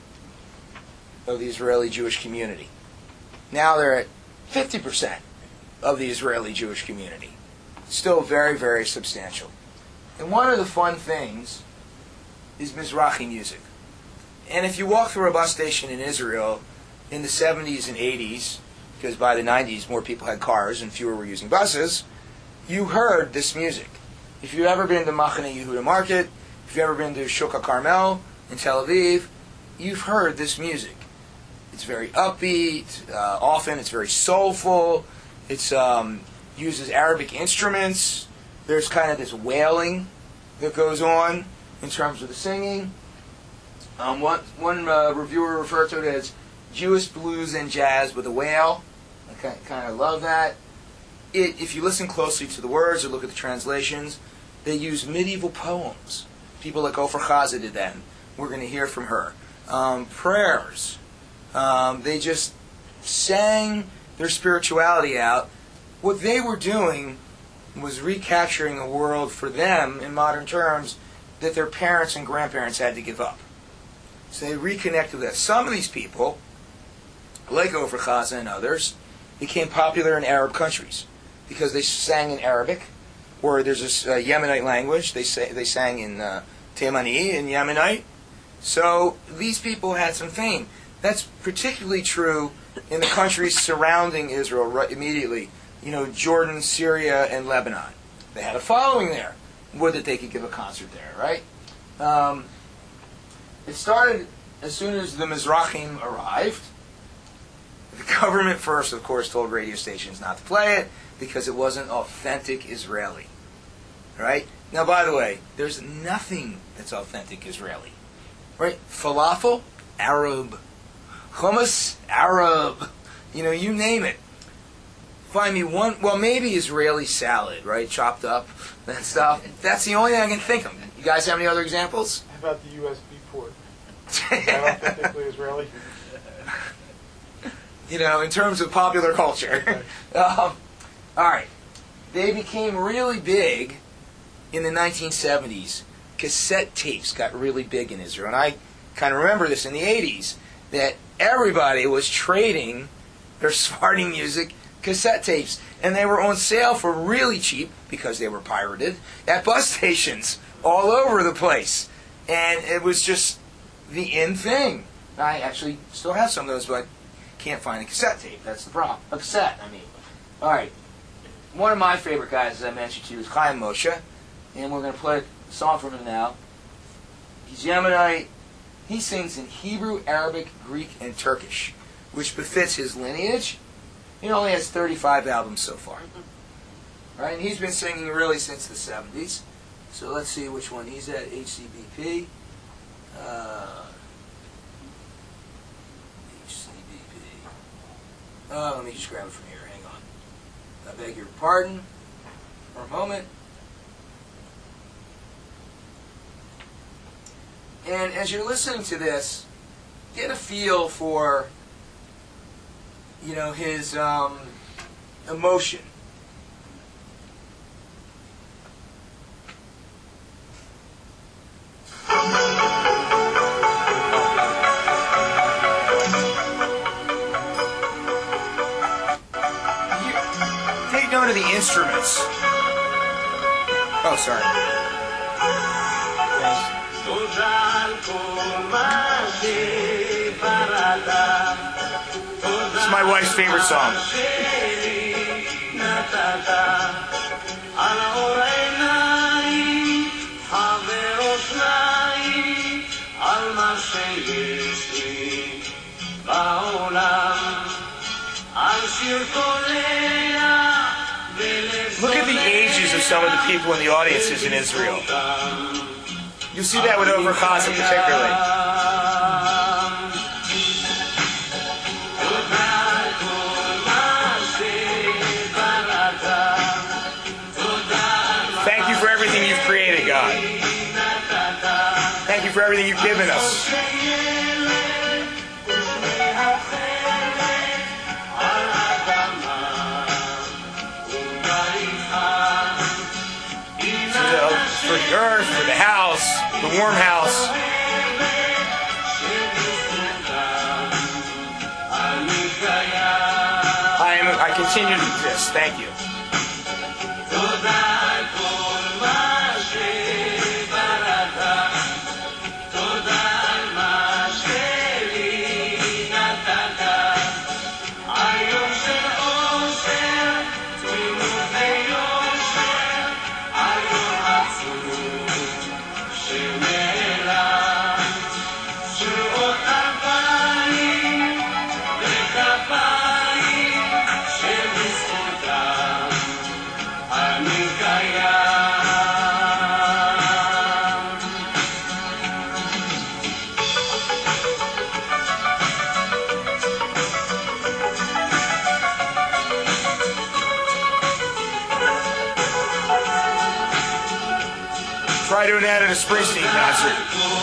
of the Israeli Jewish community. Now they're at fifty percent of the Israeli Jewish community. Still very, very substantial. And one of the fun things is Mizrahi music. And if you walk through a bus station in Israel in the seventies and eighties, because by the nineties more people had cars and fewer were using buses, you heard this music. If you've ever been to Machane Yehuda Market, if you've ever been to Shuk HaCarmel in Tel Aviv, you've heard this music. It's very upbeat. Uh, often it's very soulful. It um, uses Arabic instruments. There's kind of this wailing that goes on in terms of the singing. Um, one one uh, reviewer referred to it as Jewish blues and jazz with a wail. I kind of love that. It, if you listen closely to the words or look at the translations, they use medieval poems. People like Ofer Chaza did that. We're going to hear from her. Um, prayers. Um, they just sang their spirituality out. What they were doing was recapturing a world for them, in modern terms, that their parents and grandparents had to give up. So they reconnected with that. Some of these people, like Ofer Chaza and others, became popular in Arab countries because they sang in Arabic, or there's this uh, Yemenite language. They say they sang in uh, Taimani, in Yemenite. So these people had some fame. That's particularly true in the countries surrounding Israel right immediately. You know, Jordan, Syria, and Lebanon. They had a following there. Would that they could give a concert there, right? Um, it started as soon as the Mizrahim arrived. The government first, of course, told radio stations not to play it because it wasn't authentic Israeli. Right? Now, by the way, there's nothing that's authentic Israeli. Right? Falafel, Arab. Hummus, Arab. You know, you name it. Find me one, well, maybe Israeli salad, right? Chopped up, that stuff. That's the only thing I can think of. You guys have any other examples? How about the U S B port? Is that authentically Israeli? you know, in terms of popular culture. um, all right. They became really big in the nineteen seventies. Cassette tapes got really big in Israel. And I kind of remember this in the eighties, that everybody was trading their Sephardi music cassette tapes. And they were on sale for really cheap, because they were pirated, at bus stations all over the place. And it was just the in thing. I actually still have some of those, but can't find a cassette tape. That's the problem. A cassette, I mean. All right. One of my favorite guys, as I mentioned to you, is Chaim Moshe. And we're going to play a song from him now. He's Yemenite. He sings in Hebrew, Arabic, Greek, and Turkish, which befits his lineage. He only has thirty-five albums so far. All right, and he's been singing really since the seventies. So let's see which one he's at. H C B P. Uh, H C B P. Uh, let me just grab it from here. Hang on. I beg your pardon for a moment. And as you're listening to this, get a feel for, you know, his um, emotion. Take note of the instruments. Oh, sorry. This is my wife's favorite song. Look at the ages of some of the people in the audiences in Israel. You see that with Ofer Chasa particularly. Thank you for everything you've created, God. Thank you for everything you've given us. For the earth, for the house, the warm house. I am. I continue to exist. Thank you. Try doing that at a Springsteen concert.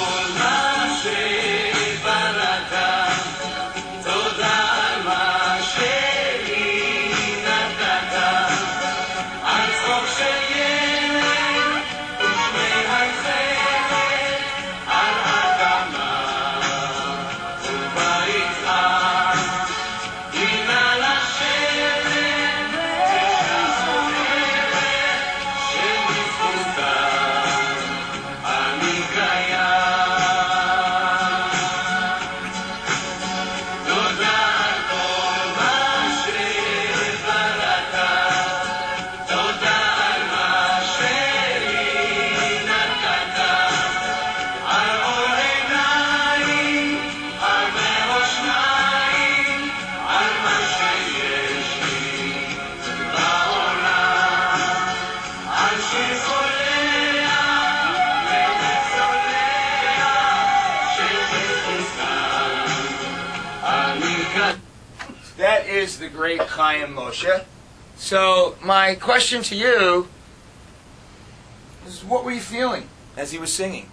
That is the great Chaim Moshe. So my question to you is, what were you feeling as he was singing?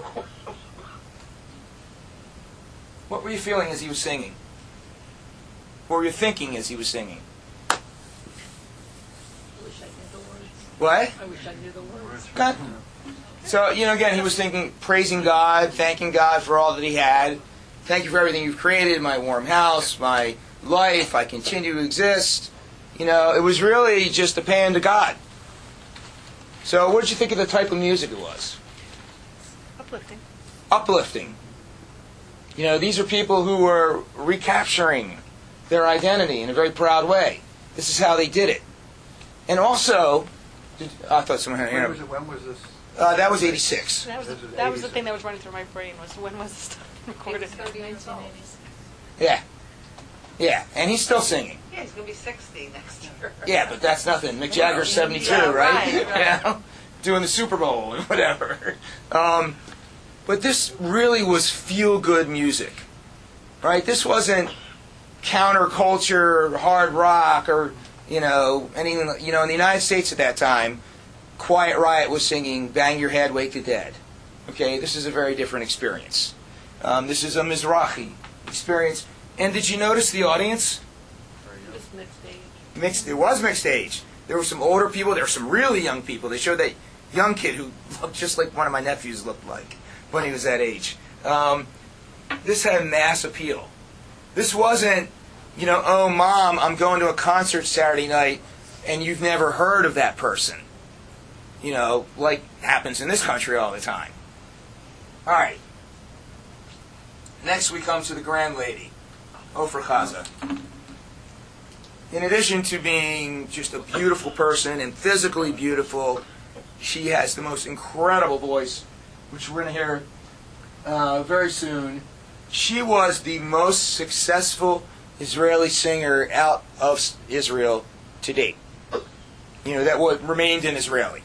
What were you feeling as he was singing? What were you thinking as he was singing? I wish I knew the words. What? I wish I knew the words. God. So, you know, again, he was thinking, praising God, thanking God for all that he had. Thank you for everything you've created, my warm house, my life, I continue to exist. You know, it was really just a paean to God. So what did you think of the type of music it was? Uplifting. Uplifting. You know, these are people who were recapturing their identity in a very proud way. This is how they did it. And also, did, I thought someone had an When hand was, it, when was this? Uh, that was eighty-six. That was, This is that was the eighties. thing that was running through my brain was when was this stuff recorded? nineteen eighty-six. Yeah. Yeah, and he's still singing. Yeah, he's going to be sixty next year. Yeah, but that's nothing. Mick Jagger's seventy-two, Yeah, right? right, You right. know? Doing the Super Bowl and whatever. Um, but this really was feel-good music, right? This wasn't counterculture, hard rock, or, you know, anything. You know, in the United States at that time, Quiet Riot was singing "Bang Your Head, Wake the Dead." Okay, this is a very different experience. Um, this is a Mizrahi experience. And did you notice the audience? Just mixed age. Mixed. It was mixed age. There were some older people. There were some really young people. They showed that young kid who looked just like one of my nephews looked like when he was that age. Um, this had mass appeal. This wasn't, you know, oh, Mom, I'm going to a concert Saturday night, and you've never heard of that person. You know, like happens in this country all the time. All right. Next we come to the grand lady, Ofra Chaza. In addition to being just a beautiful person and physically beautiful, she has the most incredible voice, which we're going to hear uh, very soon. She was the most successful Israeli singer out of Israel to date. You know, that what remained in Israeli.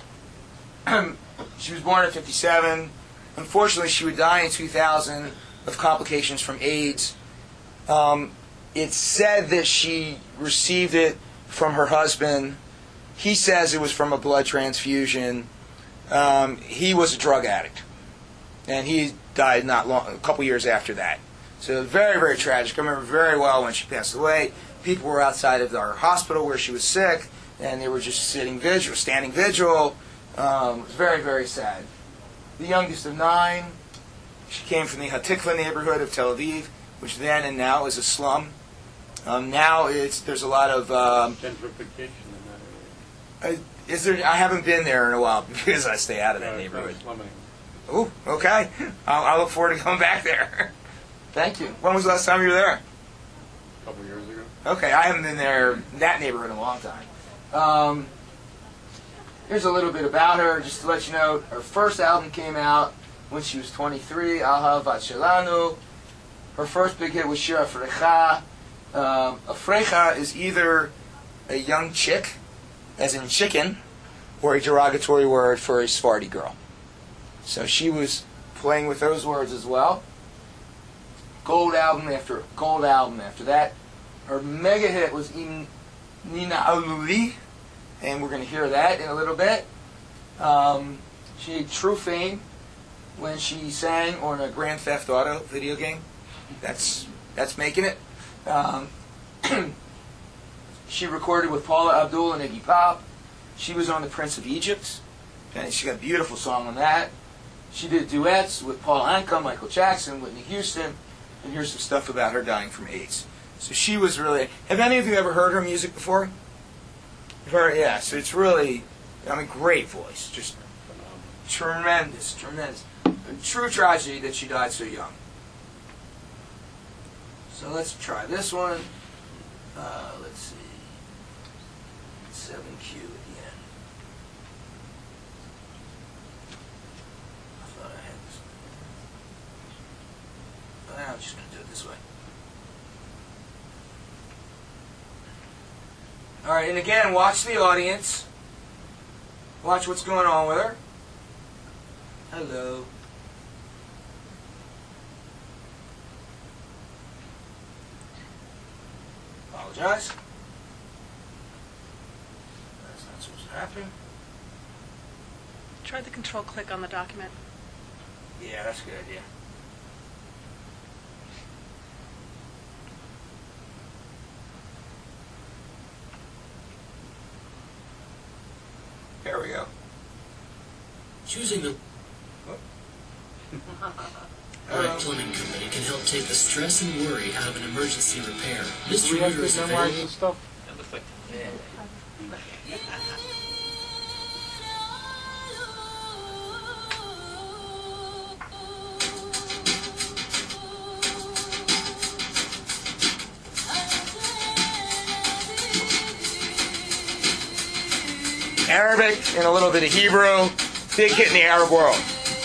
She was born in fifty-seven. Unfortunately, she would die in two thousand of complications from AIDS. Um, it's said that she received it from her husband. He says it was from a blood transfusion. Um, he was a drug addict, and he died not long, a couple years after that. So very, very tragic. I remember very well when she passed away. People were outside of our hospital where she was sick, and they were just sitting vigil, standing vigil. Um, it was very, very sad. The youngest of nine. She came from the Hatikva neighborhood of Tel Aviv, which then and now is a slum. Um, now it's there's a lot of. Um, Gentrification in that area. uh, is there? I haven't been there in a while because I stay out of that Uh, it's not neighborhood. slumming. Ooh, okay. I'll, I'll look forward to going back there. Thank you. When was the last time you were there? A couple years ago. Okay, I haven't been there in that neighborhood in a long time. Um, here's a little bit about her, just to let you know. Her first album came out when she was twenty-three, Ahavat Shelanu. Her first big hit was Shir Afrecha. Um, Afrecha is either a young chick, as in chicken, or a derogatory word for a Sephardi girl. So she was playing with those words as well. Gold album after gold album after that. Her mega hit was Im Nina Aluli, and we're going to hear that in a little bit. Um, she had true fame when she sang on a Grand Theft Auto video game. That's that's making it. Um, she recorded with Paula Abdul and Iggy Pop. She was on The Prince of Egypt, and she got a beautiful song on that. She did duets with Paul Anka, Michael Jackson, Whitney Houston, and here's some stuff about her dying from AIDS. So she was really... Have any of you ever heard her music before? You've heard, yeah, so it's really... I mean, great voice. Just tremendous, tremendous. A true tragedy that she died so young. So let's try this one. Uh, let's see. seven Q at the end. I thought I had this. But I'm just going to do it this way. All right, and again, watch the audience. Watch what's going on with her. Hello. Apologize. That's not supposed to happen. Try the control click on the document. Yeah, that's a good idea. Choosing the right plumbing company can help take the stress and worry out of an emergency repair. Mister We have Rooter is good memoirs and available. stuff. That looks like Arabic and a little bit of Hebrew. Big hit in the Arab world.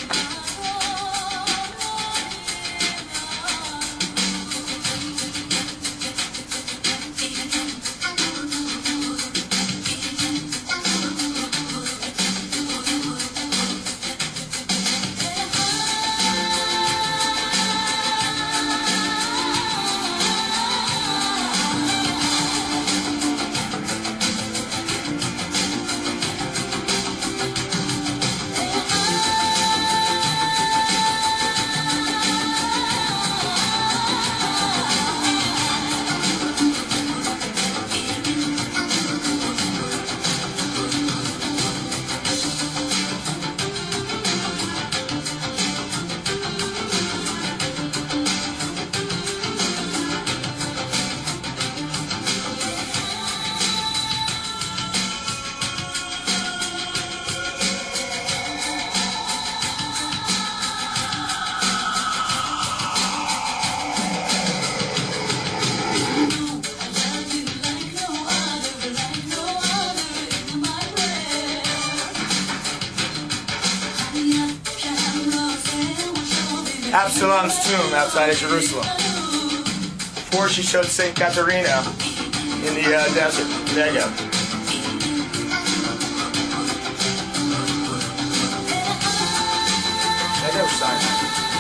Absalom's tomb outside of Jerusalem. Before she showed Saint Katerina in the uh, desert, Negev. Negev or Sinai?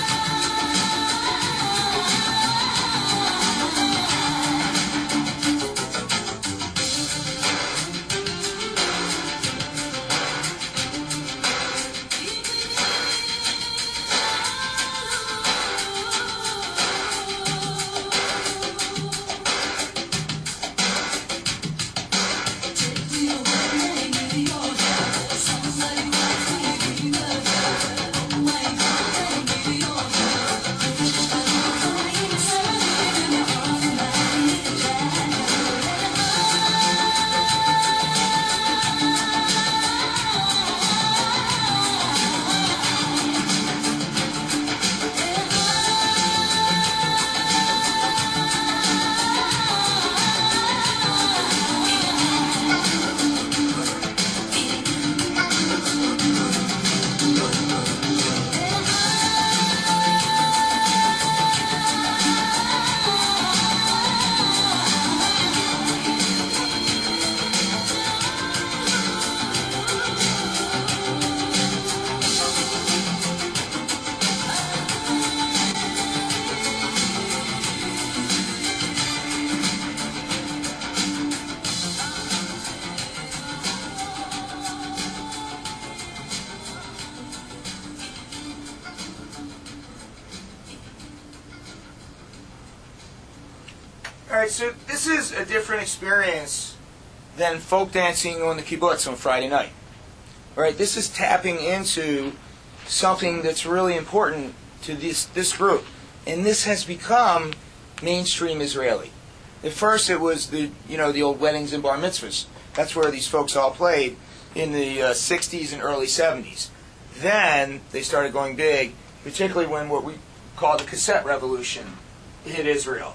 Alright, so this is a different experience than folk dancing on the kibbutz on Friday night. Alright, this is tapping into something that's really important to this, this group. And this has become mainstream Israeli. At first it was the, you know, the old weddings and bar mitzvahs. That's where these folks all played in the uh, sixties and early seventies. Then they started going big, particularly when what we call the cassette revolution hit Israel.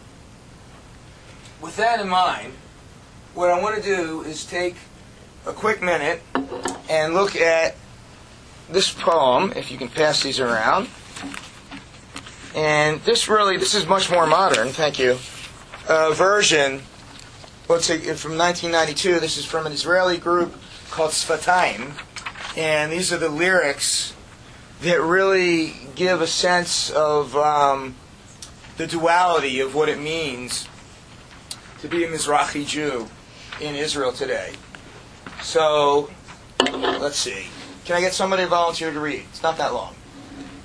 With that in mind, what I want to do is take a quick minute and look at this poem, if you can pass these around. And this really, this is much more modern, thank you, uh, version. Let's say from nineteen ninety-two. This is from an Israeli group called Sfatayim. And these are the lyrics that really give a sense of um, the duality of what it means to be a Mizrahi Jew in Israel today. So, let's see. Can I get somebody to volunteer to read? It's not that long.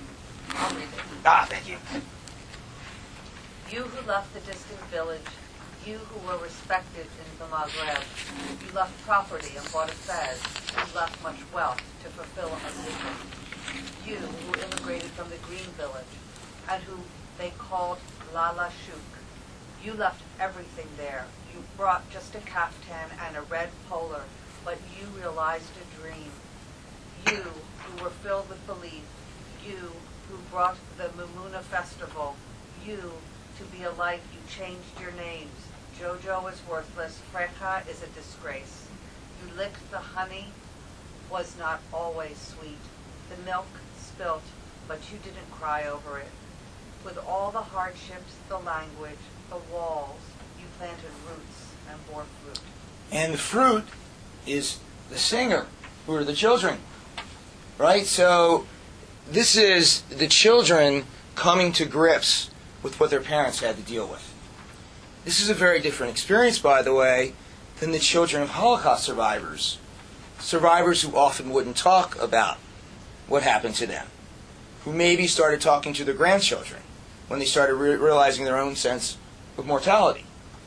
I'll read it. Ah, thank you. You who left the distant village, You who were respected in the Maghreb, you left property and bought a fez. You left much wealth to fulfill a mission. You who immigrated from the Green Village and who they called Lala Shuk. You left everything there. You brought just a kaftan and a red polar, but you realized a dream. You who were filled with belief. You who brought the Mumuna festival. You to be a light, you changed your names. Jojo is worthless. Frecha is a disgrace. You licked the honey, was not always sweet. The milk spilt, but you didn't cry over it. With all the hardships, the language, the walls, you planted roots and bore fruit. And the fruit is the singer, who are the children. Right? So this is the children coming to grips with what their parents had to deal with. This is a very different experience, by the way, than the children of Holocaust survivors. Survivors who often wouldn't talk about what happened to them, who maybe started talking to their grandchildren when they started re- realizing their own sense of mortality.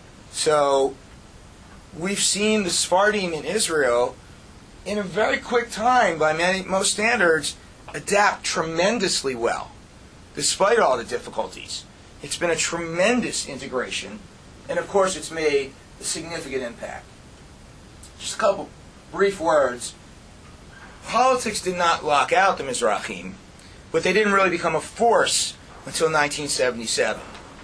So we've seen the Sephardim in Israel, in a very quick time, by many, most standards, adapt tremendously well, despite all the difficulties. It's been a tremendous integration, and of course it's made a significant impact. Just a couple brief words. Politics did not lock out the Mizrahim, but they didn't really become a force until nineteen seventy-seven.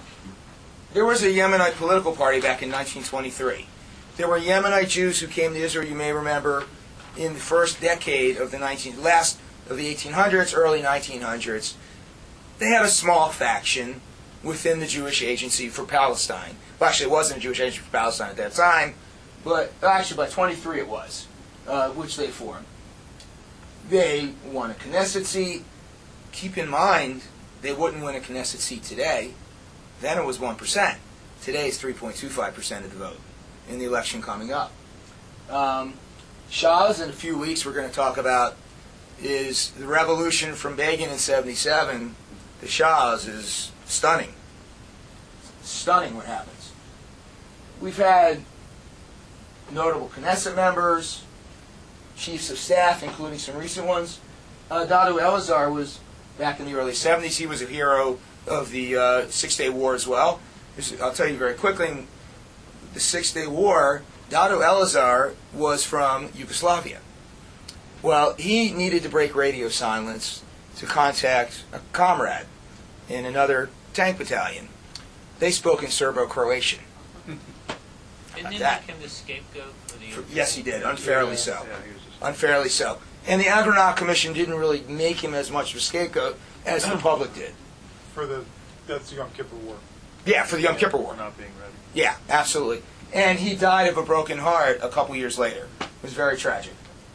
There was a Yemenite political party back in nineteen twenty-three. There were Yemenite Jews who came to Israel, you may remember, in the first decade of the nineteen last of the eighteen hundreds, early nineteen hundreds. They had a small faction within the Jewish Agency for Palestine. Well, actually, it wasn't a Jewish Agency for Palestine at that time, but actually by twenty-three it was, uh, which they formed. They won a Knesset seat. Keep in mind, they wouldn't win a Knesset seat today. Then it was one percent. Today it's three point two five percent of the vote in the election coming up. Um, Shahs, in a few weeks, we're going to talk about is the revolution from Begin in seventy-seven to Shahs is stunning. Stunning what happens. We've had notable Knesset members, chiefs of staff, including some recent ones. Uh, Dadu Elazar was, back in the early seventies, he was a hero of the uh, Six-Day War as well. I'll tell you very quickly, the Six-Day War, Dadu Elazar was from Yugoslavia. Well, he needed to break radio silence to contact a comrade in another tank battalion. They spoke in Serbo-Croatian. Didn't he that? become the scapegoat for the... For, yes, he did, unfairly Yeah, so. yeah, he was just- Unfairly so. And the Adronach Commission didn't really make him as much of a scapegoat as the public did. For the, that's the Yom Kippur War. Yeah, for the Yom Kippur War. For not being ready. Yeah, absolutely. And he died of a broken heart a couple years later. It was very tragic.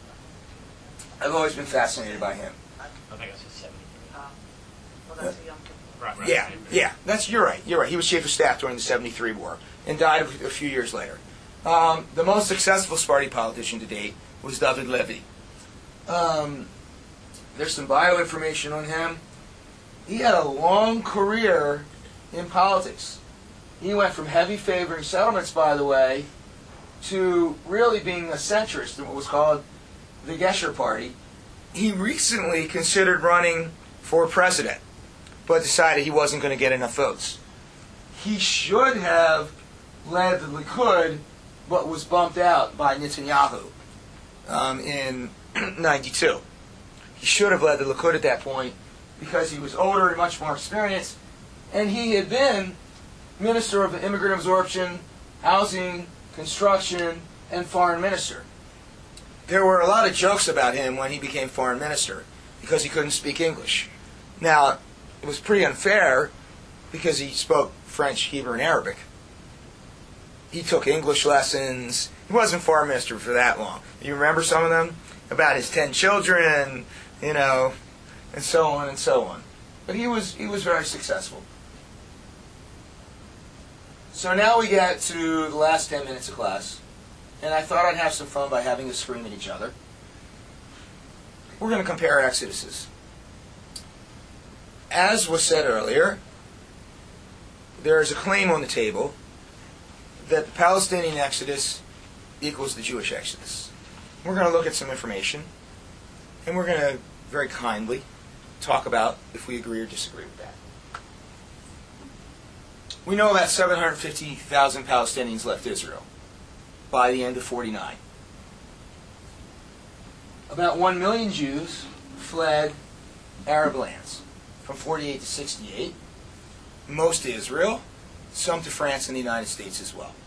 I've always been fascinated by him. I think it's seventy-three. Uh, well, that's a Yom Kippur. Right, right. Yeah, yeah, that's you're right. You're right. He was chief of staff during the seventy-three war and died a few years later. Um, the most successful Sephardi politician to date was David Levy. Um, there's some bio information on him. He had a long career in politics. He went from heavy favoring settlements, by the way, to really being a centrist in what was called the Gesher Party. He recently considered running for president, but decided he wasn't going to get enough votes. He should have led the Likud, but was bumped out by Netanyahu um, in ninety-two. He should have led the Likud at that point because he was older and much more experienced, and he had been Minister of Immigrant Absorption, Housing, Construction, and Foreign Minister. There were a lot of jokes about him when he became Foreign Minister because he couldn't speak English. Now, it was pretty unfair because he spoke French, Hebrew, and Arabic. He took English lessons. He wasn't Foreign Minister for that long. You remember some of them? About his ten children, you know, and so on and so on. But he was he was very successful. So now we get to the last ten minutes of class, and I thought I'd have some fun by having us scream at each other. We're going to compare exoduses. As was said earlier, there is a claim on the table that the Palestinian exodus equals the Jewish exodus. We're going to look at some information, and we're going to very kindly talk about if we agree or disagree with that. We know about seven hundred fifty thousand Palestinians left Israel by the end of forty-nine. About one million Jews fled Arab lands from forty-eight to sixty-eight, most to Israel, some to France and the United States as well.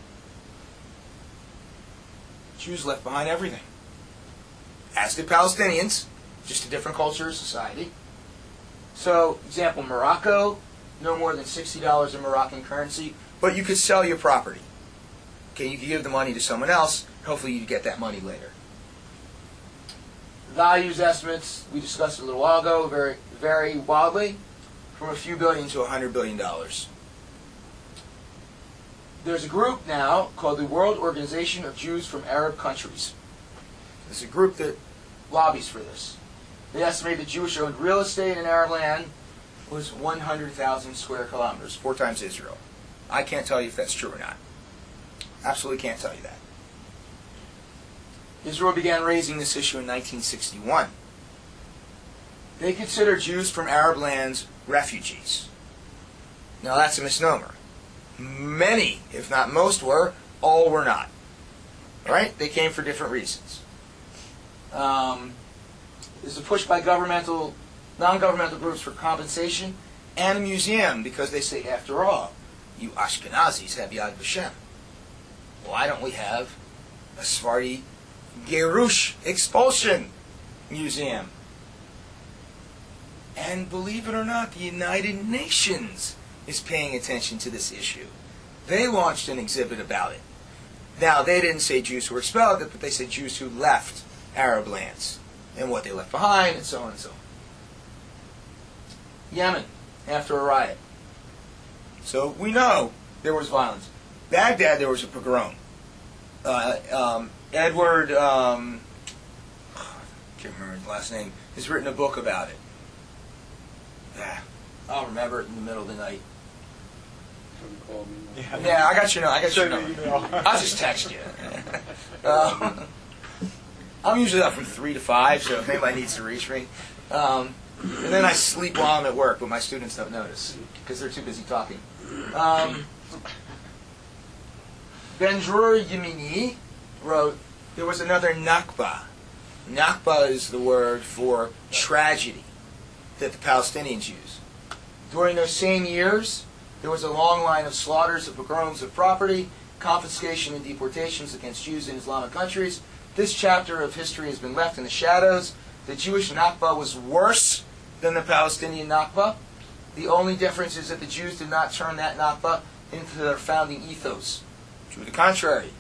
Jews left behind everything, as did Palestinians, just a different culture, society. So, example, Morocco, no more than sixty dollars in Moroccan currency, but you could sell your property. Okay, you could give the money to someone else, hopefully you'd get that money later. Values estimates, we discussed a little while ago, vary, vary wildly, from a few billion to a hundred billion dollars. There's a group now called the World Organization of Jews from Arab Countries. There's a group that lobbies for this. They estimate that Jewish-owned real estate in Arab land was one hundred thousand square kilometers, four times Israel. I can't tell you if that's true or not. Absolutely can't tell you that. Israel began raising this issue in nineteen sixty-one. They consider Jews from Arab lands refugees. Now that's a misnomer. Many, if not most, were. All were not. All right? They came for different reasons. Um, there's a push by governmental, non-governmental groups for compensation and a museum because they say, after all, you Ashkenazis have Yad Vashem. Why don't we have a Sephardi Gerush expulsion museum? And believe it or not, the United Nations is paying attention to this issue. They launched an exhibit about it. Now, they didn't say Jews who were expelled, but they said Jews who left Arab lands and what they left behind and so on and so on. Yemen, after a riot. So we know there was violence. Baghdad, there was a pogrom. Uh, um, Edward, um, I can't remember his last name, has written a book about it. Yeah, I'll remember it in the middle of the night. Call me. Yeah, yeah, I got your number. I got your Send number. an email. I'll just text you. um, I'm usually up from three to five, so if anybody needs to reach me. Um, and then I sleep while I'm at work, but my students don't notice because they're too busy talking. Um, Ben-Dror Yemini wrote, there was another Nakba. Nakba is the word for tragedy that the Palestinians use. During those same years, there was a long line of slaughters of pogroms of property, confiscation and deportations against Jews in Islamic countries. This chapter of history has been left in the shadows. The Jewish Nakba was worse than the Palestinian Nakba. The only difference is that the Jews did not turn that Nakba into their founding ethos. To the contrary.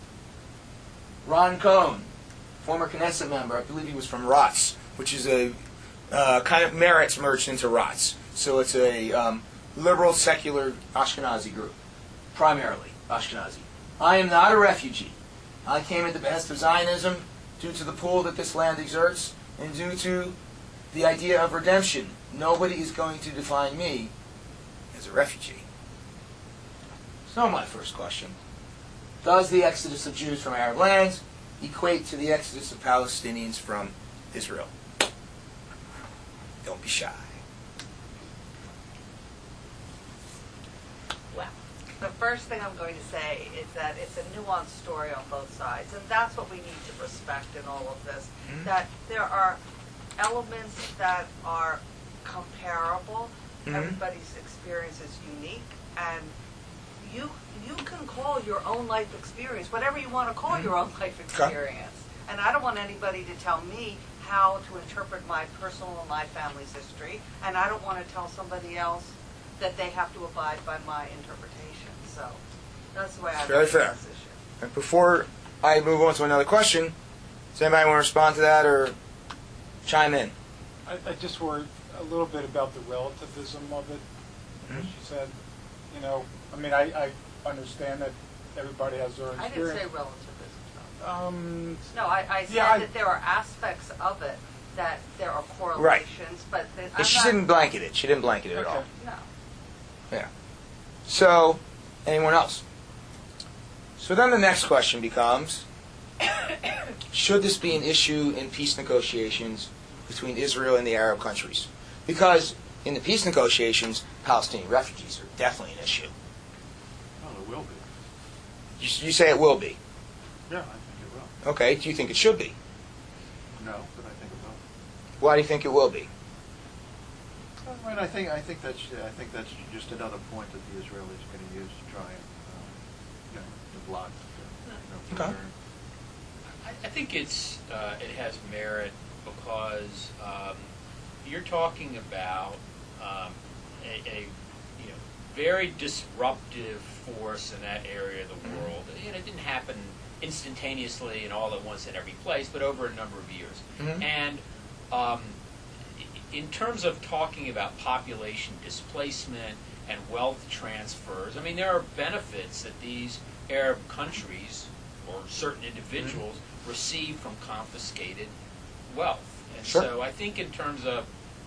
Ron Cohn, former Knesset member, I believe he was from Ratz, which is a uh, kind of Meretz merged into Ratz. So it's a um, liberal, secular Ashkenazi group, primarily Ashkenazi. I am not a refugee. I came at the behest of Zionism due to the pull that this land exerts and due to the idea of redemption. Nobody is going to define me as a refugee. So my first question, does the exodus of Jews from Arab lands equate to the exodus of Palestinians from Israel? Don't be shy. Well, the first thing I'm going to say is that it's a nuanced story on both sides, and that's what we need to respect in all of this, mm-hmm. that there are elements that are comparable, mm-hmm. everybody's experience is unique, and you you can call your own life experience whatever you want to call mm-hmm. your own life experience. And I don't want anybody to tell me how to interpret my personal and my family's history, and I don't want to tell somebody else that they have to abide by my interpretation. So that's the way I Very look fair. at this issue. And before I move on to another question, does anybody want to respond to that or chime in? I, I just worry a little bit about the relativism of it. Mm-hmm. As she said, you know, I mean, I, I understand that everybody has their I experience. didn't say relativism. Um, No, I, I said yeah, I, that there are aspects of it that there are correlations, Right. but that But I'm she not, didn't blanket it. She didn't blanket it at Okay. all. No. Yeah. So, anyone else? So then the next question becomes, should this be an issue in peace negotiations between Israel and the Arab countries? Because in the peace negotiations, Palestinian refugees are definitely an issue. Oh, it will be. You, you say it will be. Yeah, I think it will. Okay, do you think it should be? No, but I think it will. Why do you think it will be? I mean, I think I think that's I think that's just another point that the Israelis are going to use to try and uh, you know, to block. Uh, you know, Okay. I, I think it's uh, it has merit because um, you're talking about um, a, a you know very disruptive force in that area of the world. You know, it didn't happen instantaneously and all at once in every place, but over a number of years. Mhm. And um, in terms of talking about population displacement and wealth transfers, I mean, there are benefits that these Arab countries or certain individuals mm-hmm. receive from confiscated wealth. And sure. so I think in terms of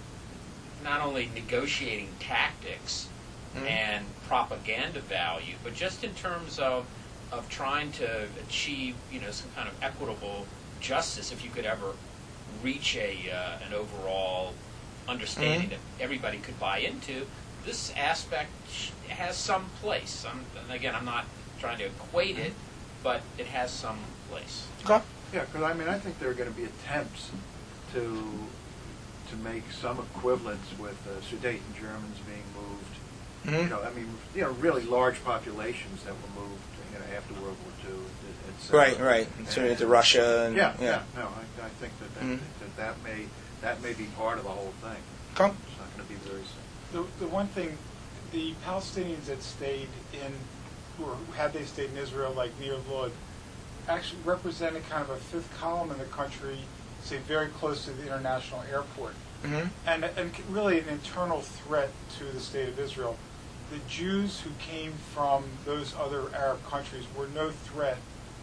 not only negotiating tactics mm-hmm. and propaganda value, but just in terms of of trying to achieve, you know, some kind of equitable justice, if you could ever reach a uh, an overall understanding mm-hmm. that everybody could buy into, this aspect has some place. I'm, and again, I'm not trying to equate it, but it has some place. Okay. Yeah, because I mean, I think there are going to be attempts to to make some equivalents with uh, Sudeten Germans being moved. Mm-hmm. You know, I mean, you know, really large populations that were moved, you know, after World War Two. Et cetera. Right, right. Turn into Russia. And, yeah, yeah, yeah. No, I, I think that that, mm-hmm. that that may that may be part of the whole thing. Okay. It's not going to be very simple. The, the one thing, the Palestinians that stayed in, or had they stayed in Israel, like near Lod, actually represented kind of a fifth column in the country, say very close to the international airport, mm-hmm. and and really an internal threat to the state of Israel. The Jews who came from those other Arab countries were no threat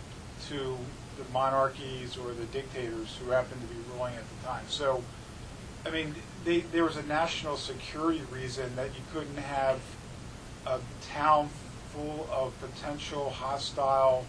to the monarchies or the dictators who happened to be ruling at the time. So, I mean, they, there was a national security reason that you couldn't have a town full of potential hostile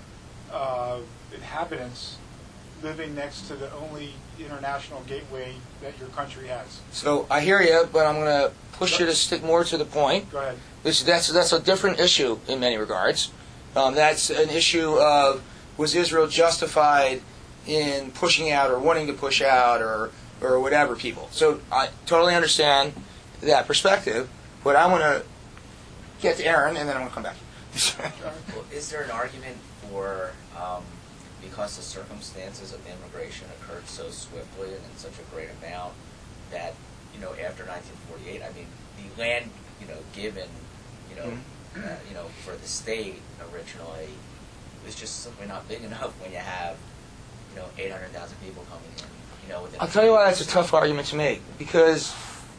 uh, inhabitants living next to the only international gateway that your country has. So I hear you, but I'm going to push you to stick more to the point. Go ahead. This, that's that's a different issue in many regards. Um, that's an issue of, was Israel justified in pushing out or wanting to push out or or whatever people. So I totally understand that perspective, but I want to get to Aaron and then I'm going to come back. Well, is there an argument for, um, because the circumstances of immigration occurred so swiftly and in such a great amount, that, you know, after nineteen forty-eight, I mean, the land, you know, given, you know, mm-hmm. uh, you know, for the state originally was just simply not big enough when you have, you know, eight hundred thousand people coming in, you know, within I'll tell you why that's a tough argument to make, because,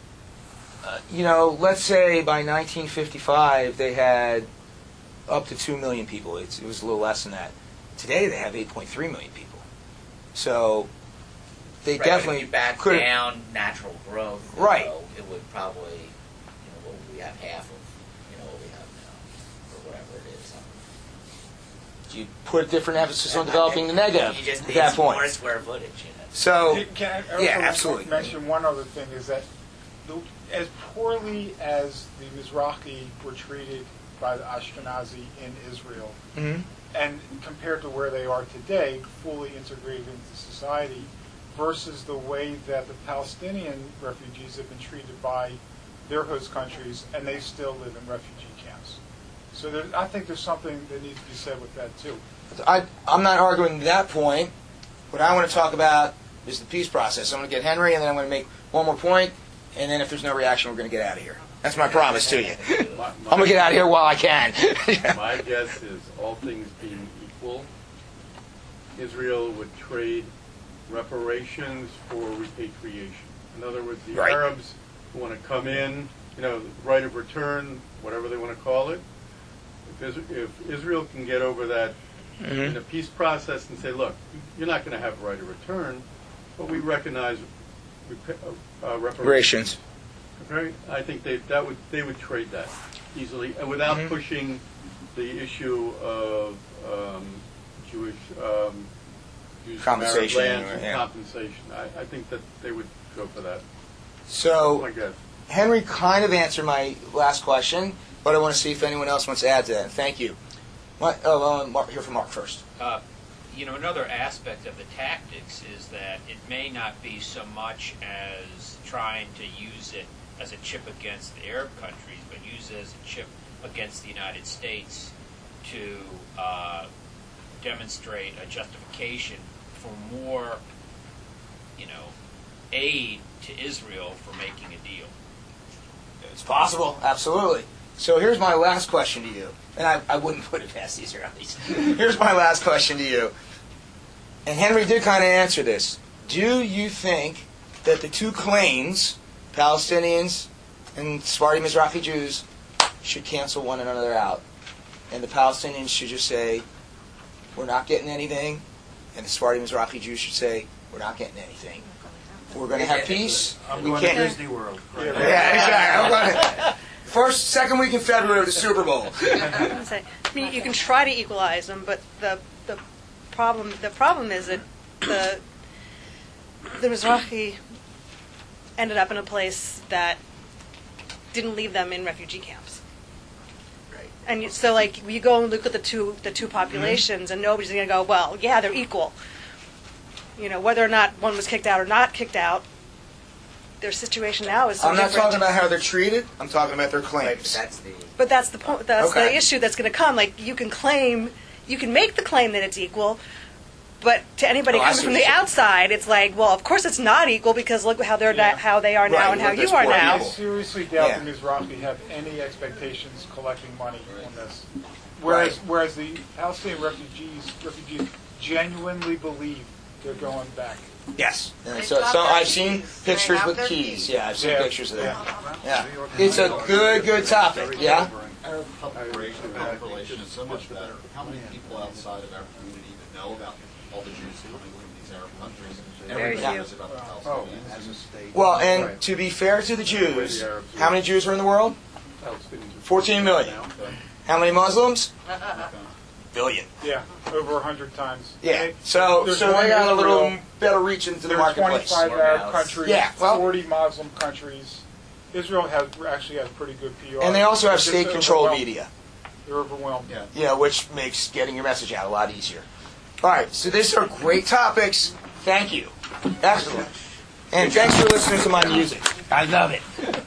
uh, you know, let's say by nineteen fifty-five they had up to two million people. It's, it was a little less than that. Today they have eight point three million people. So they right, definitely if you back could down natural growth, right? Know, it would probably, you know, what would we have half of, you know, what we have now, or whatever it is. Um, You put a different emphasis on developing the negative you just at need that some point. more square footage, you know. So Can I, I yeah, also absolutely. mention one other thing is that the, as poorly as the Mizrahi were treated by the Ashkenazi in Israel, mm-hmm. and compared to where they are today, fully integrated into society, versus the way that the Palestinian refugees have been treated by their host countries, and they still live in refugee camps. So there, I think there's something that needs to be said with that too. I, I'm not arguing that point. What I want to talk about is the peace process. I'm going to get Henry, and then I'm going to make one more point, and then if there's no reaction, we're going to get out of here. That's my promise to you. My, my, I'm going to get out of here while I can. My guess is, all things being equal, Israel would trade reparations for repatriation. In other words, the right. Arabs who want to come in, you know, right of return, whatever they want to call it, if, if Israel can get over that mm-hmm. in the peace process and say, look, you're not going to have a right of return, but we recognize rep- uh, reparations. Reparations. Right? I think they that would they would trade that easily, and without mm-hmm. pushing the issue of um, Jewish um, use of Arab Compensation, lands or- and yeah. compensation. I, I think that they would go for that. So, I guess. Henry kind of answered my last question, but I want to see if anyone else wants to add to that. Thank you. What, oh, uh, Mark, hear from Mark first. Uh, you know, another aspect of the tactics is that it may not be so much as trying to use it as a chip against the Arab countries, but use it as a chip against the United States to uh, demonstrate a justification for more, you know, aid to Israel for making a deal. It's possible, absolutely. So here's my last question to you, and I, I wouldn't put it past the Israelis. Here's my last question to you, and Henry did kind of answer this. Do you think that the two claims, Palestinians and Sephardi Mizrahi Jews, should cancel one another out, and the Palestinians should just say, we're not getting anything, and the Sephardi Mizrahi Jews should say, we're not getting anything. We're going to have peace. I'm We going to can't. Disney World. Yeah, exactly. I'm going to, first, second week in February, the Super Bowl. I say, I mean, you can try to equalize them, but the the problem the problem is that the the Mizrahi ended up in a place that didn't leave them in refugee camps. Right. And you, so, like, you go and look at the two the two populations, mm-hmm. and nobody's going to go, well, yeah, they're equal. You know, whether or not one was kicked out or not kicked out, their situation now is so I'm not different. talking about how they're treated. I'm talking about their Right, claims. but that's the But that's the point. That's Okay. the issue that's going to come. Like, you can claim, you can make the claim that it's equal, but to anybody Oh, I coming see from what the you're saying. outside, it's like, well, of course it's not equal because look how they're Yeah. not, how they are now Right, and how look, you there's are poor now. I people. seriously doubt Yeah. the Mizrahi have any expectations collecting money on this. Whereas, Right. whereas the Palestinian refugees, refugees genuinely believe they're going back. Yes. And They so, drop so their I've seen keys. They pictures have with their keys. keys. Yeah, I've seen Yeah. pictures of that. Yeah. Yeah. It's a good, good topic. Yeah. Arab public relations is so much better. How many people outside of our community even know about all the Jews coming from these Arab countries? Very Everybody few. knows about the Oh, Palestinians. as a state. Well, and Right. to be fair to the Jews, The Arabs how many Jews are in the world? Palestinians are- fourteen million. Now, but- How many Muslims? Billion. Yeah, over a hundred times. Yeah. They- So, there's so one they got a little Israel, better reach into the There's marketplace. twenty-five More Arab mouths. countries, Yeah, well- forty Muslim countries. Israel has actually has pretty good P R. And they also have It's just state-controlled overwhelmed. media. They're overwhelmed. Yeah. You know, which makes getting your message out a lot easier. All right, so these are great topics. Thank you. Excellent. And thanks for listening to my music. I love it.